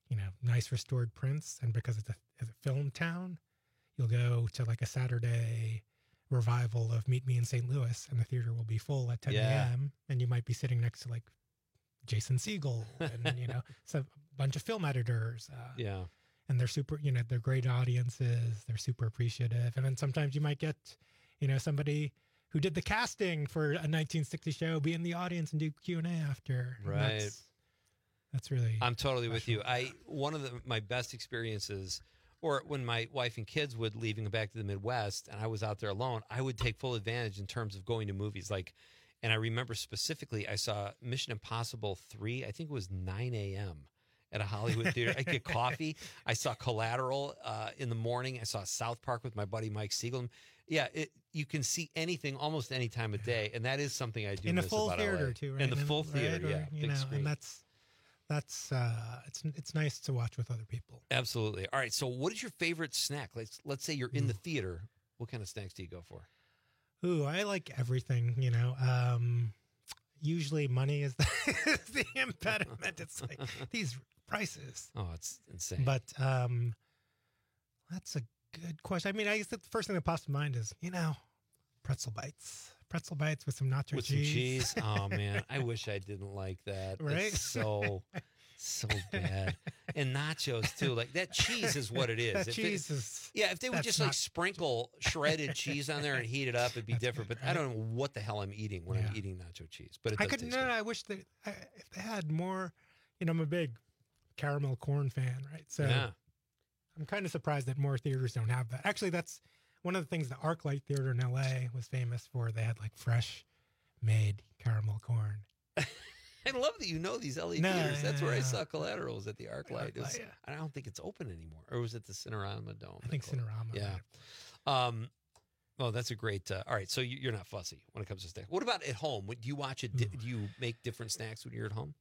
you know, nice restored prints, and because it's a, it's a film town, you'll go to like a Saturday revival of Meet Me in Saint Louis, and the theater will be full at ten Yeah. a.m. and you might be sitting next to like Jason Segel and you know, so a bunch of film editors. Uh, Yeah. and they're super, you know, they're great audiences. They're super appreciative. And then sometimes you might get, you know, somebody who did the casting for a nineteen sixty show be in the audience and do Q and A after. And Right. That's, that's really. I'm totally with you. I one of the, my best experiences, or when my wife and kids would leave and go back to the Midwest, and I was out there alone, I would take full advantage in terms of going to movies. Like, and I remember specifically, I saw Mission Impossible three. I think it was nine a.m. at a Hollywood theater. I get coffee. I saw Collateral uh, in the morning. I saw South Park with my buddy Mike Siegel. Yeah, it, you can see anything almost any time of day, and that is something I do in a miss full about theater L A. too, right? In the And- full theater, right? Or, yeah, you big know, screen. and that's that's uh, it's it's nice to watch with other people. Absolutely. All right. So, what is your favorite snack? Let's let's say you're in the theater. What kind of snacks do you go for? Ooh, I like everything. You know, um, usually money is the, is the impediment. It's like these prices. Oh, it's insane. But um, that's a good question. I mean, I guess the first thing that pops to mind is, you know, pretzel bites. Pretzel bites with some nacho With cheese. some cheese. Oh man, I wish I didn't like that. Right? It's so so bad. And nachos too. Like that cheese is what it is. That If cheese it, is. yeah, if they would that's just not- like sprinkle shredded cheese on there and heat it up, it'd be different. But I don't know what the hell I'm eating when I'm Yeah. eating nacho cheese. But it I does could. taste No, good. no, I wish that I, if they had more. You know, I'm a big caramel corn fan, right? So Yeah. I'm kind of surprised that more theaters don't have that. Actually, that's one of the things the ArcLight Theater in L A was famous for. They had like fresh made caramel corn. I love that you know these L A No, theaters. That's yeah, where I yeah. saw Collaterals at the ArcLight. It was- ArcLight, yeah. I don't think it's open anymore. Or was it the Cinerama Dome? I think they call it? Cinerama. Yeah. Um, well, that's a great. Uh, all right, so you- you're not fussy when it comes to snacks. What about at home? What- Do you watch it? Do you make different snacks when you're at home?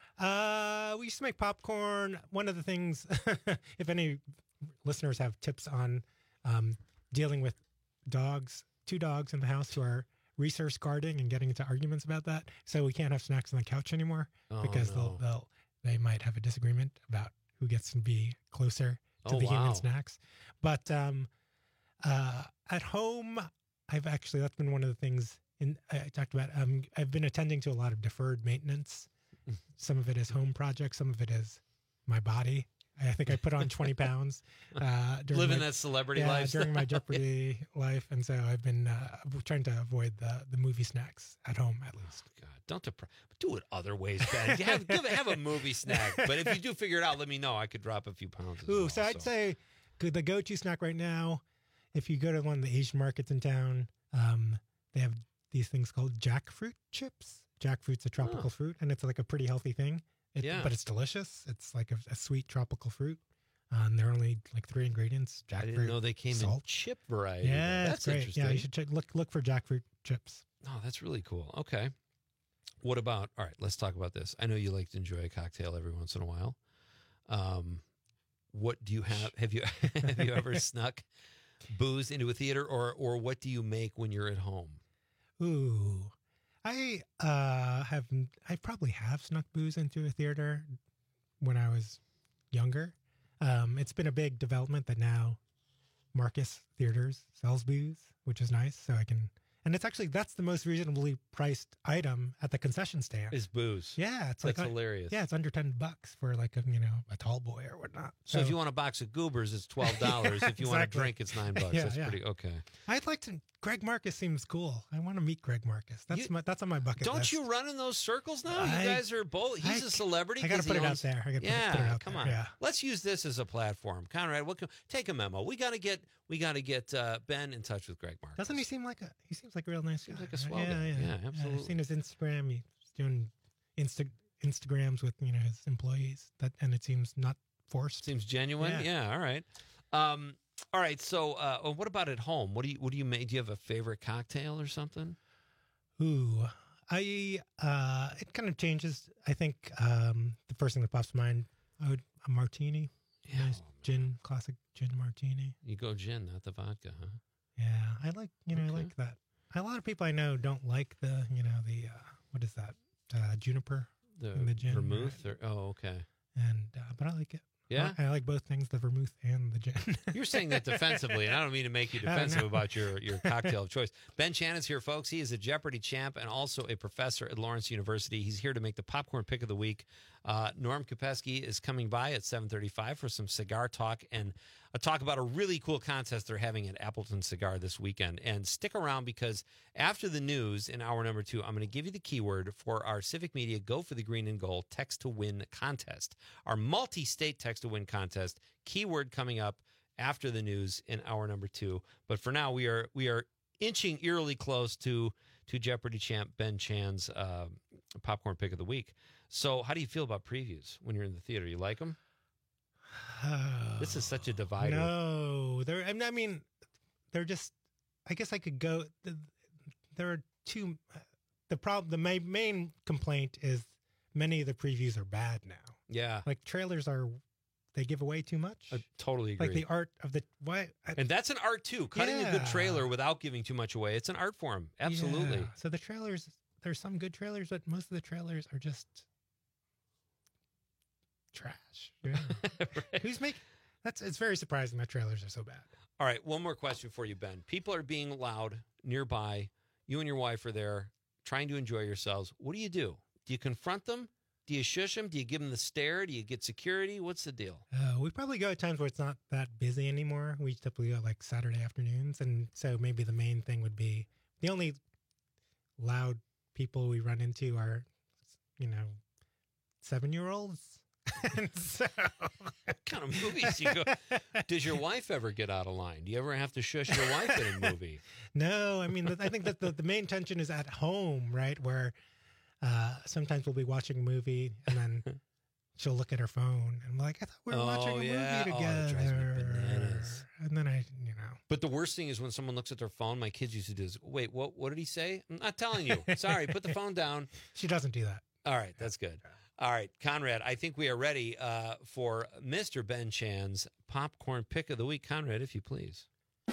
Uh, we used to make popcorn. One of the things, if any listeners have tips on um, dealing with dogs, two dogs in the house who are resource guarding and getting into arguments about that, so we can't have snacks on the couch anymore Oh, because no. they'll they'll they might have a disagreement about who gets to be closer to Oh, the wow. human snacks. But um, uh, at home, I've actually that's been one of the things in I talked about. Um, I've been attending to a lot of deferred maintenance. Some of it is home projects. Some of it is my body. I think I put on twenty pounds. Uh, during Living my- that celebrity yeah, lifestyle. during my Jeopardy life, and so I've been uh, trying to avoid the the movie snacks at home at least. God, don't depre- do it other ways, Ben. You have, give, have a movie snack, but if you do figure it out, let me know. I could drop a few pounds. As Ooh, well, so I'd say good- the go-to snack right now, if you go to one of the Asian markets in town, um, they have these things called jackfruit chips. Jackfruit's a tropical Oh. fruit, and it's like a pretty healthy thing. It, Yeah. But it's delicious. It's like a, a sweet tropical fruit. Uh, and there are only like three ingredients: jackfruit. I didn't know they came salt. in chip variety. Yeah, that's it's great. interesting. Yeah, you should check, look look for jackfruit chips. Oh, that's really cool. Okay. What about, all right, let's talk about this. I know you like to enjoy a cocktail every once in a while. Um, what do you have? Have you have you ever snuck booze into a theater, or or what do you make when you're at home? Ooh, I uh, have. I probably have snuck booze into a theater when I was younger. Um, it's been a big development that now Marcus Theaters sells booze, which is nice. So I can, and it's actually that's the most reasonably priced item at the concession stand. Is booze? Yeah, it's That's like hilarious. Yeah, it's under ten bucks for like a you know a tall boy or whatnot. So, if you want a box of goobers, it's twelve dollars. Yeah, if you want a exactly. drink, it's nine bucks. Yeah, That's yeah. pretty okay. I'd like to. Greg Marcus seems cool. I want to meet Greg Marcus. That's You- my that's on my bucket Don't list. you run in those circles now? I- you guys are both. He's I- a celebrity. I gotta 'cause put he it out owns- there. I gotta put it- yeah, put it out come there, on. yeah. Let's use this as a platform, Conrad. What can, take a memo. We got to get we got to get uh, Ben in touch with Greg Marcus. Doesn't he seem like a? He seems like a real nice Seems guy. like a right? swell yeah, guy. Yeah, Yeah, absolutely. I've seen his Instagram. He's doing Insta Instagrams with you know his employees. That and it seems not forced. Seems genuine. Yeah. Yeah. All right. Um, all right. So, uh, well, what about at home? What do you what do you make? Do you have a favorite cocktail or something? Ooh, I uh, it kind of changes. I think um, the first thing that pops to mind, I would a martini. Yeah, nice gin, classic gin martini. You go gin, not the vodka, huh? Yeah, I like you know I Okay. like that. A lot of people I know don't like the you know the uh, what is that uh, juniper The, in the gin, vermouth, right? or oh, okay. and uh, but I like it. Yeah? I, I like both things, the vermouth and the gin. You're saying that defensively, and I don't mean to make you defensive about your, your cocktail of choice. Ben Chan is here, folks. He is a Jeopardy champ and also a professor at Lawrence University. He's here to make the popcorn pick of the week. Uh, Norm Kopeski is coming by at seven thirty-five for some cigar talk and a talk about a really cool contest they're having at Appleton Cigar this weekend. And stick around because after the news in hour number two, I'm going to give you the keyword for our Civic Media Go for the Green and Gold Text to Win contest, our multi-state Text to Win contest. Keyword coming up after the news in hour number two. But for now, we are we are inching eerily close to to Jeopardy champ Ben Chan's uh, popcorn pick of the week. So how do you feel about previews when you're in the theater? You like them? Oh, this is such a divider. No, they're. I mean, they're just. I guess I could go. There are two. The problem. The main, main complaint is many of the previews are bad now. Yeah, like trailers are. They give away too much. I totally agree. Like the art of the what, and that's an art too. Cutting yeah. a good trailer without giving too much away. It's an art form. Absolutely. Yeah. So the trailers. There's some good trailers, but most of the trailers are just. Trash. Yeah. Right. Who's making that's it's very surprising that trailers are so bad. All right, one more question for you, Ben. People are being loud nearby. You and your wife are there trying to enjoy yourselves. What do you do? Do you confront them? Do you shush them? Do you give them the stare? Do you get security? What's the deal? Uh, we probably go at times where it's not that busy anymore. We typically go like Saturday afternoons, and so maybe the main thing would be the only loud people we run into are, you know, seven-year-olds. And so, what kind of movies you go? Does your wife ever get out of line? Do you ever have to shush your wife in a movie? No, I mean, I think that the, the main tension is at home, right? Where uh, sometimes we'll be watching a movie and then she'll look at her phone and I'm like, I thought we were oh, watching a yeah. movie together. Oh, it drives me bananas. And then I, you know. But the worst thing is when someone looks at their phone. My kids used to do this. Wait, what? What did he say? I'm not telling you. Sorry, put the phone down. She doesn't do that. All right, that's good. All right, Conrad, I think we are ready uh, for Mister Ben Chan's popcorn pick of the week. Conrad, if you please.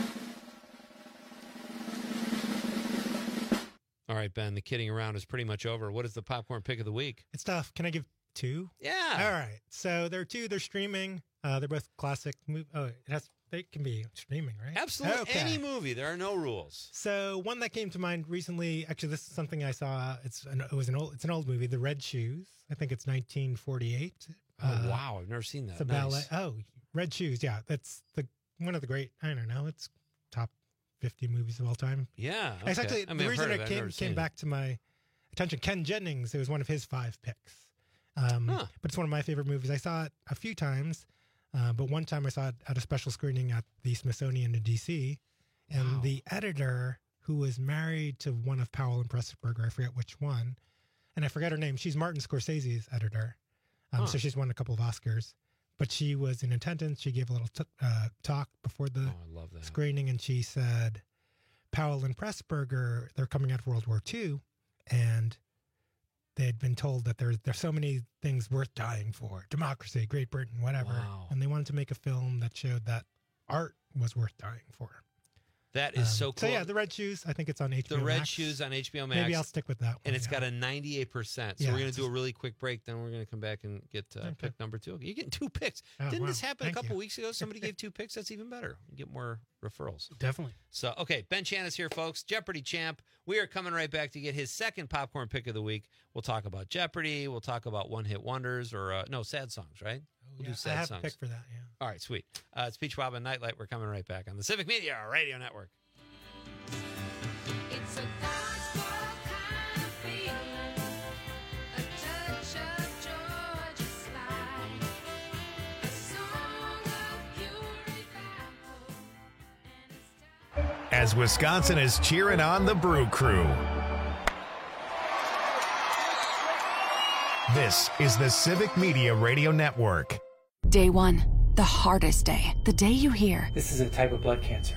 All right, Ben, the kidding around is pretty much over. What is the popcorn pick of the week? It's tough. Can I give two? Yeah. All right. So there are two. They're streaming. Uh, they're both classic. Mo- oh, it has. They can be streaming, right? Absolutely. Okay. Any movie. There are no rules. So one that came to mind recently. Actually, this is something I saw. It's an, it was an old. It's an old movie. The Red Shoes. I think it's nineteen forty-eight. Oh uh, wow! I've never seen that. It's a nice. ballet. Oh, Red Shoes. Yeah, that's the one of the great. I don't know. It's top fifty movies of all time. Yeah. Okay. It's actually I mean, the I've reason heard it of came came back to my attention. Ken Jennings. It was one of his five picks. Um, huh. But it's one of my favorite movies. I saw it a few times. Uh, but one time I saw it at a special screening at the Smithsonian in D C, and Wow. the editor, who was married to one of Powell and Pressburger, I forget which one, and I forget her name. She's Martin Scorsese's editor, um, Huh. so she's won a couple of Oscars. But she was in attendance. She gave a little t- uh, talk before the Oh, I love that. screening, and she said, Powell and Pressburger, they're coming out of World War Two, and they had been told that there's there's so many things worth dying for, democracy, Great Britain, whatever, Wow. and they wanted to make a film that showed that art was worth dying for. That is Um, so cool. So yeah, The Red Shoes. I think it's on H B O The Red Max. Shoes on H B O Max. Maybe I'll stick with that one. And it's yeah. got a ninety-eight percent. So Yeah, we're going it's to do a really quick break. Then we're going to come back and get uh, Okay. pick number two. You're getting two picks. Oh, Didn't wow. this happen Thank a couple you. weeks ago? Somebody gave two picks. That's even better. You get more referrals. Definitely. So, okay, Ben Chan is here, folks. Jeopardy champ. We are coming right back to get his second popcorn pick of the week. We'll talk about Jeopardy. We'll talk about one-hit wonders or, uh, no, sad songs, right? We'll Yeah, do sad I have songs. a pick for that, yeah. All right, sweet. Uh, it's Peach Bob and Nightlight. We're coming right back on the Civic Media Radio Network. It's a gospel kind of feeling, a touch of Georgia slide, a song of purified hope. As Wisconsin is cheering on the Brew Crew. This is the Civic Media Radio Network. Day one, the hardest day. The day you hear, This is a type of blood cancer.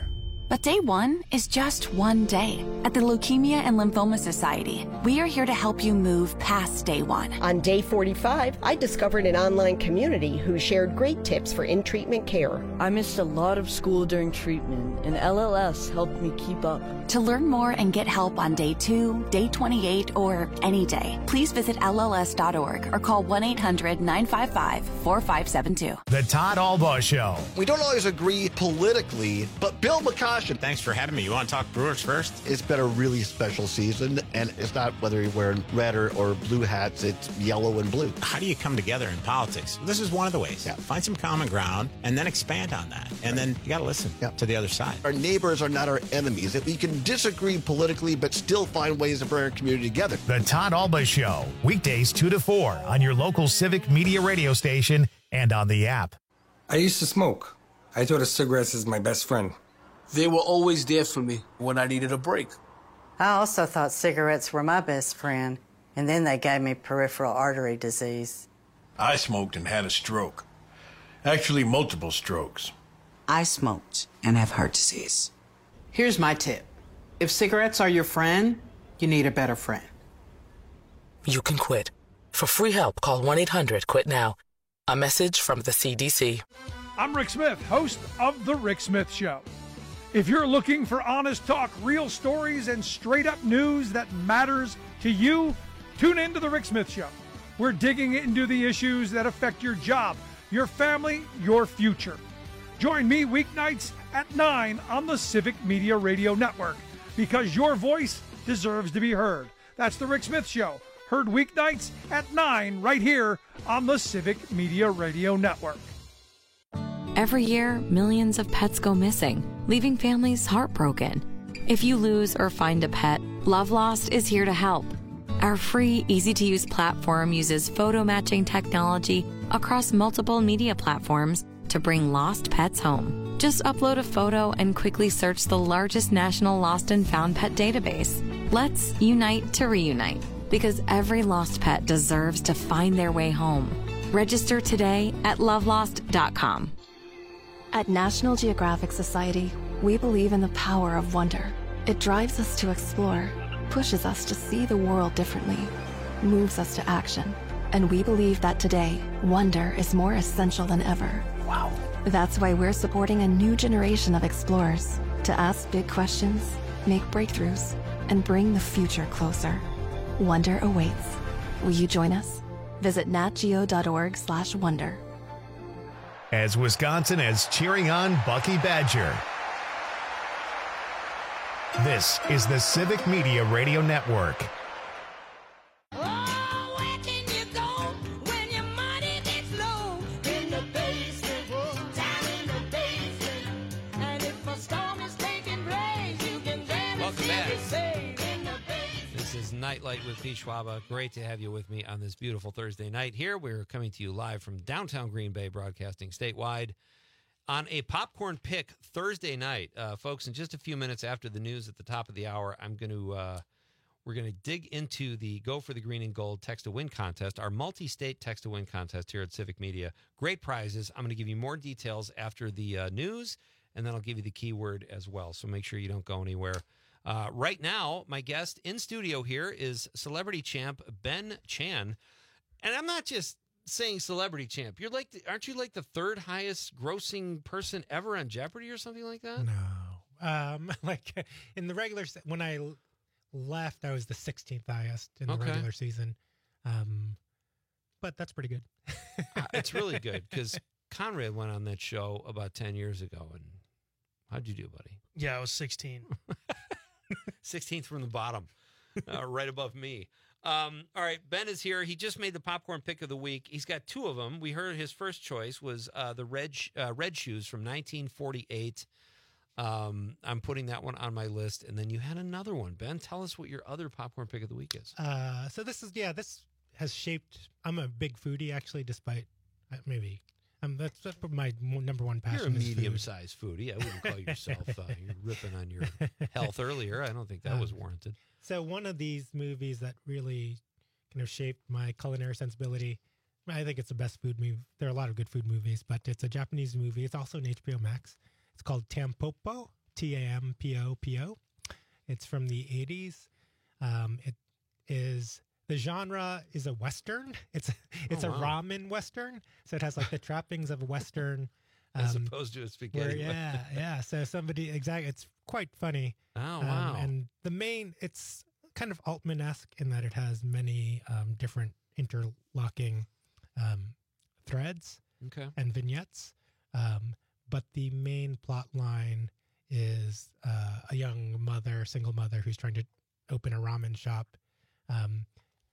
But day one is just one day. At the Leukemia and Lymphoma Society, we are here to help you move past day one. On day forty-five, I discovered an online community who shared great tips for in-treatment care. I missed a lot of school during treatment, and L L S helped me keep up. To learn more and get help on day two, day twenty-eight, or any day, please visit L L S dot org or call one eight hundred nine five five four five seven two. The Todd Albaugh Show. We don't always agree politically, but Bill McCoshen. Thanks for having me. You want to talk Brewers first? It's been a really special season, and it's not whether you're wearing red or, or blue hats, it's yellow and blue. How do you come together in politics? This is one of the ways. Yeah. Find some common ground and then expand on that. And then you got to listen yeah. to the other side. Our neighbors are not our enemies. That we can disagree politically, but still find ways to bring our community together. The Todd Albaugh Show, weekdays two to four on your local Civic Media radio station and on the app. I used to smoke. I thought of cigarettes as my best friend. They were always there for me when I needed a break. I also thought cigarettes were my best friend, and then they gave me peripheral artery disease. I smoked and had a stroke. Actually, multiple strokes. I smoked and have heart disease. Here's my tip. If cigarettes are your friend, you need a better friend. You can quit. For free help, call one eight hundred quit now. A message from the C D C. I'm Rick Smith, host of The Rick Smith Show. If you're looking for honest talk, real stories, and straight-up news that matters to you, tune in to The Rick Smith Show. We're digging into the issues that affect your job, your family, your future. Join me weeknights at nine on the Civic Media Radio Network, because your voice deserves to be heard. That's The Rick Smith Show, heard weeknights at nine right here on the Civic Media Radio Network. Every year, millions of pets go missing, leaving families heartbroken. If you lose or find a pet, Love Lost is here to help. Our free, easy-to-use platform uses photo matching technology across multiple media platforms to bring lost pets home. Just upload a photo and quickly search the largest national lost and found pet database. Let's unite to reunite, because every lost pet deserves to find their way home. Register today at love lost dot com. At National Geographic Society, we believe in the power of wonder. It drives us to explore, pushes us to see the world differently, moves us to action. And we believe that today, wonder is more essential than ever. Wow. That's why we're supporting a new generation of explorers to ask big questions, make breakthroughs, and bring the future closer. Wonder awaits. Will you join us? Visit natgeo dot org slash wonder. As Wisconsin is cheering on Bucky Badger. This is the Civic Media Radio Network. Welcome back. This is Nightlight with Pete Schwaba. Great to have you with me on this beautiful Thursday night here. We're coming to you live from downtown Green Bay, broadcasting statewide on a Popcorn Pick Thursday night. Uh, folks, in just a few minutes after the news at the top of the hour, I'm going to uh, we're going to dig into the Go for the Green and Gold Text to Win contest, our multi-state Text to Win contest here at Civic Media. Great prizes. I'm going to give you more details after the uh, news, and then I'll give you the keyword as well. So make sure you don't go anywhere. Uh, right now, my guest in studio here is celebrity champ Ben Chan, and I'm not just saying celebrity champ. You're like, the, aren't you like the third highest grossing person ever on Jeopardy or something like that? No, um, like in the regular se- when I l- left, I was the sixteenth highest in the Okay. regular season, um, but that's pretty good. Uh, it's really good because Conrad went on that show about ten years ago, and how'd you do, buddy? Yeah, I was sixteen. sixteenth from the bottom, uh, right above me. Um, all right, Ben is here. He just made the popcorn pick of the week. He's got two of them. We heard his first choice was uh, the red sh- uh, red shoes from nineteen forty-eight. Um, I'm putting that one on my list. And then you had another one. Ben, tell us what your other popcorn pick of the week is. Uh, so this is yeah, this has shaped. I'm a big foodie, actually, despite uh, maybe. Um, that's, that's my mo- number one passion. You're a is food. medium-sized foodie. I wouldn't call yourself uh, you're ripping on your health earlier. I don't think that Um, was warranted. So one of these movies that really kind of shaped my culinary sensibility, I think it's the best food movie. There are a lot of good food movies, but it's a Japanese movie. It's also an H B O Max. It's called Tampopo. T A M P O P O. It's from the eighties. Um, it is the genre is a Western. It's it's Oh, a wow. ramen Western, so it has like the trappings of a Western. As um, opposed to a where- spaghetti. yeah, yeah. So somebody exactly. It's quite funny. Oh, Um, wow. and the main, it's kind of Altman-esque in that it has many um, different interlocking um, threads Okay. and vignettes. Um, but the main plot line is uh, a young mother, single mother, who's trying to open a ramen shop, um,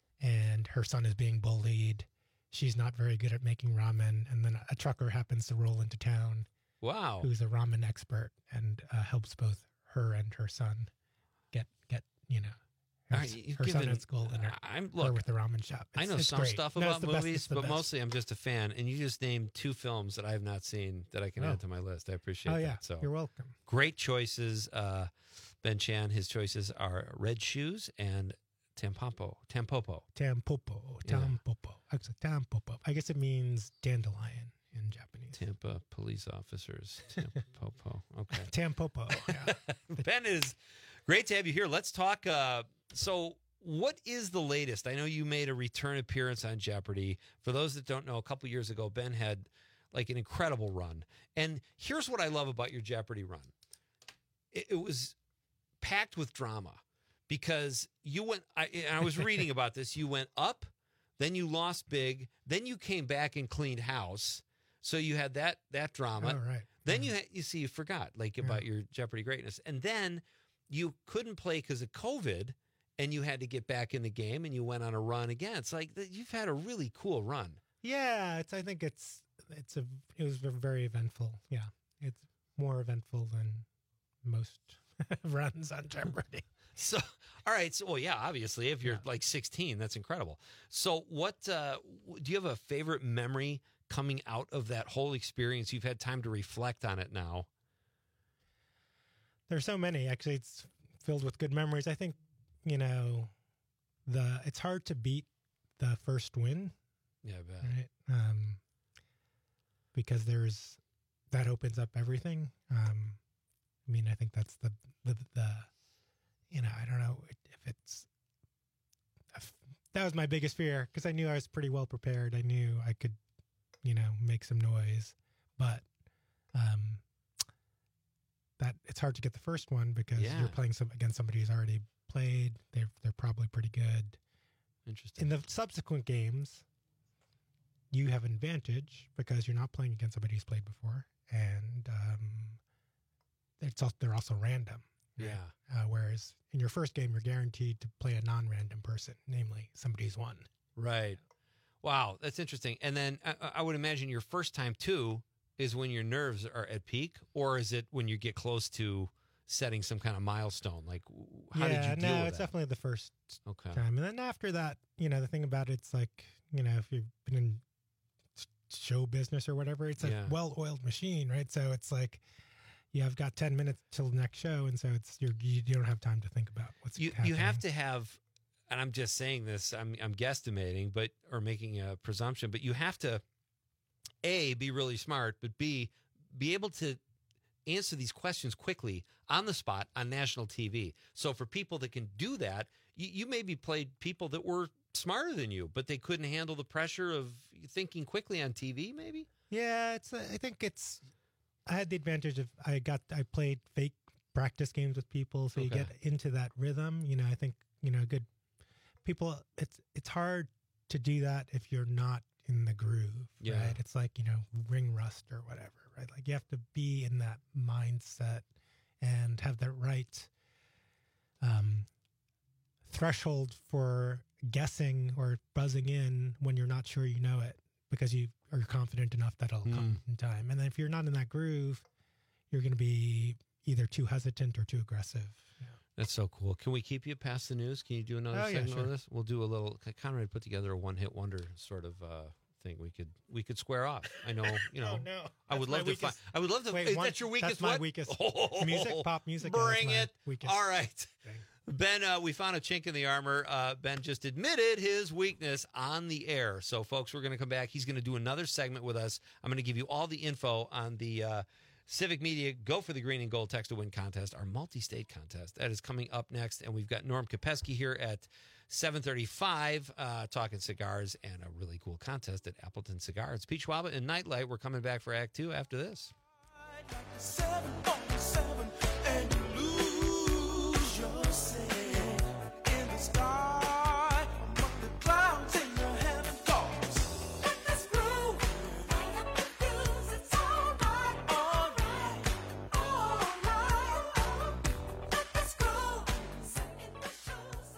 and her son is being bullied. She's not very good at making ramen, and then a trucker happens to roll into town. Wow. Who's a ramen expert and uh, helps both her and her son get get you know her, All right, you've her son given- at school and her, I'm her look with the ramen shop. I It's- know it's some great. stuff No, it's about the best, movies, it's the but best. mostly I'm just a fan. And you just named two films that I have not seen that I can Oh. add to my list. I appreciate Oh, that. yeah. So You're welcome. Great choices. Uh, Ben Chan, his choices are Red Shoes and Tampopo. Tampopo. Tampopo. Yeah. Tampopo. Actually, Tampopo. I guess it means dandelion in Japanese. Tampa police officers. Tampopo. Okay. Tampopo. Yeah. Ben, it is great to have you here. Let's talk. Uh, so, what is the latest? I know you made a return appearance on Jeopardy. For those that don't know, a couple years ago, Ben had like an incredible run. And here's what I love about your Jeopardy run it, it was packed with drama because you went, I, and I was reading about this, you went up, then you lost big, then you came back and cleaned house. So you had that that drama. Oh, right. Then you had, you see you forgot like about your Jeopardy greatness, and then you couldn't play because of COVID, and you had to get back in the game, and you went on a run again. It's like th- you've had a really cool run. Yeah, it's. I think it's. It's a. It was very eventful. Yeah, it's more eventful than most runs on Jeopardy. So, all right. So, well, yeah, obviously, if you're like sixteen, that's incredible. So, what uh, w- do you have a favorite memory coming out of that whole experience? You've had time to reflect on it now. There's so many. Actually, it's filled with good memories. I think you know the. It's hard to beat the first win. Yeah, I bet. Right. Um, because there's that opens up everything. Um, I mean, I think that's the the, the you know, I don't know if it's if, that was my biggest fear because I knew I was pretty well prepared. I knew I could, you know, make some noise, but um, that it's hard to get the first one because Yeah. you're playing some against somebody who's already played. They're they're probably pretty good. Interesting. In the subsequent games, you have an advantage because you're not playing against somebody who's played before, and um, it's also, they're also random. Yeah. Uh, whereas in your first game, you're guaranteed to play a non-random person, namely somebody who's won. Right. Wow, that's interesting. And then I, I would imagine your first time too is when your nerves are at peak, or is it when you get close to setting some kind of milestone? Like, how yeah, did you deal no, with it's that? definitely the first Okay. time, and then after that, you know, the thing about it's like, you know, if you've been in s- show business or whatever, it's a Yeah. well-oiled machine, right? So it's like you have got ten minutes till the next show, and so it's you're, you don't have time to think about what's You happening. you have to have, and I'm just saying this, I'm I'm guesstimating, but or making a presumption, but you have to, A, be really smart, but B, be able to answer these questions quickly on the spot on national T V. So for people that can do that, you, you maybe played people that were smarter than you, but they couldn't handle the pressure of thinking quickly on T V, maybe? Yeah, it's. I think it's. I had the advantage of I got I played fake practice games with people, so you Okay. get into that rhythm. You know, I think you know good people. It's it's hard to do that if you're not in the groove. Yeah. Right? It's like you know ring rust or whatever. Right? Like you have to be in that mindset and have the right um, threshold for guessing or buzzing in when you're not sure you know it, because you are confident enough that it'll come in time. And then if you're not in that groove, you're going to be either too hesitant or too aggressive. That's so cool. Can we keep you past the news? Can you do another Oh, yeah, segment sure. of this? We'll do a little. Conrad put together a one-hit wonder sort of uh, thing. We could we could square off. I know, you know. Oh, no. I would That's my love to find. weakest- I would love to. Wait, is one- that your weakest? that's my what? weakest. Oh, Music, pop music, yeah, that's Bring my it. weakest All right. Ben, uh, we found a chink in the armor. Uh, Ben just admitted his weakness on the air. So, folks, we're going to come back. He's going to do another segment with us. I'm going to give you all the info on the uh, Civic Media Go for the Green and Gold Text to Win contest, our multi-state contest. That is coming up next, and we've got Norm Kopesky here at seven thirty-five uh, talking cigars and a really cool contest at Appleton Cigar. It's Pete Schwaba and Nightlight. We're coming back for Act Two after this. And you lose yourself in the sky among the clouds in the heaven cause. Let this groove light up the fuse. It's all right, all right, all right. Let this groove set in the shoes.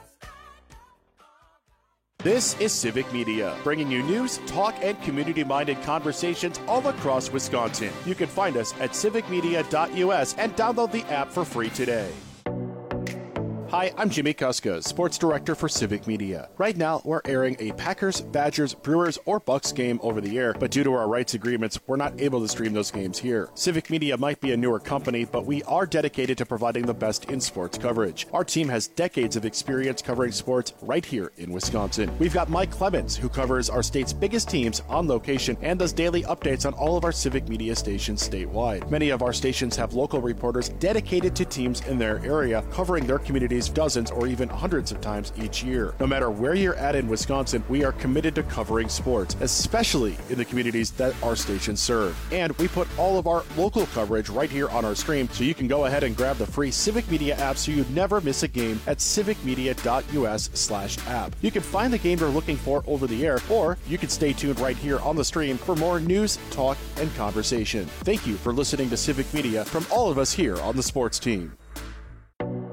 This is Civic Media, bringing you news, talk, and community-minded conversations all across Wisconsin. You can find us at civic media dot u s and download the app for free today. Hi, I'm Jimmy Kuska, Sports Director for Civic Media. Right now, we're airing a Packers, Badgers, Brewers, or Bucks game over the air, but due to our rights agreements, we're not able to stream those games here. Civic Media might be a newer company, but we are dedicated to providing the best in sports coverage. Our team has decades of experience covering sports right here in Wisconsin. We've got Mike Clemens, who covers our state's biggest teams on location and does daily updates on all of our Civic Media stations statewide. Many of our stations have local reporters dedicated to teams in their area, covering their communities dozens or even hundreds of times each year. No matter where you're at in Wisconsin, we are committed to covering sports, especially in the communities that our stations serve. And we put all of our local coverage right here on our stream, so you can go ahead and grab the free Civic Media app so you never miss a game at civic media dot u s slash app. You can find the game you're looking for over the air, or you can stay tuned right here on the stream for more news, talk, and conversation. Thank you for listening to Civic Media from all of us here on the sports team.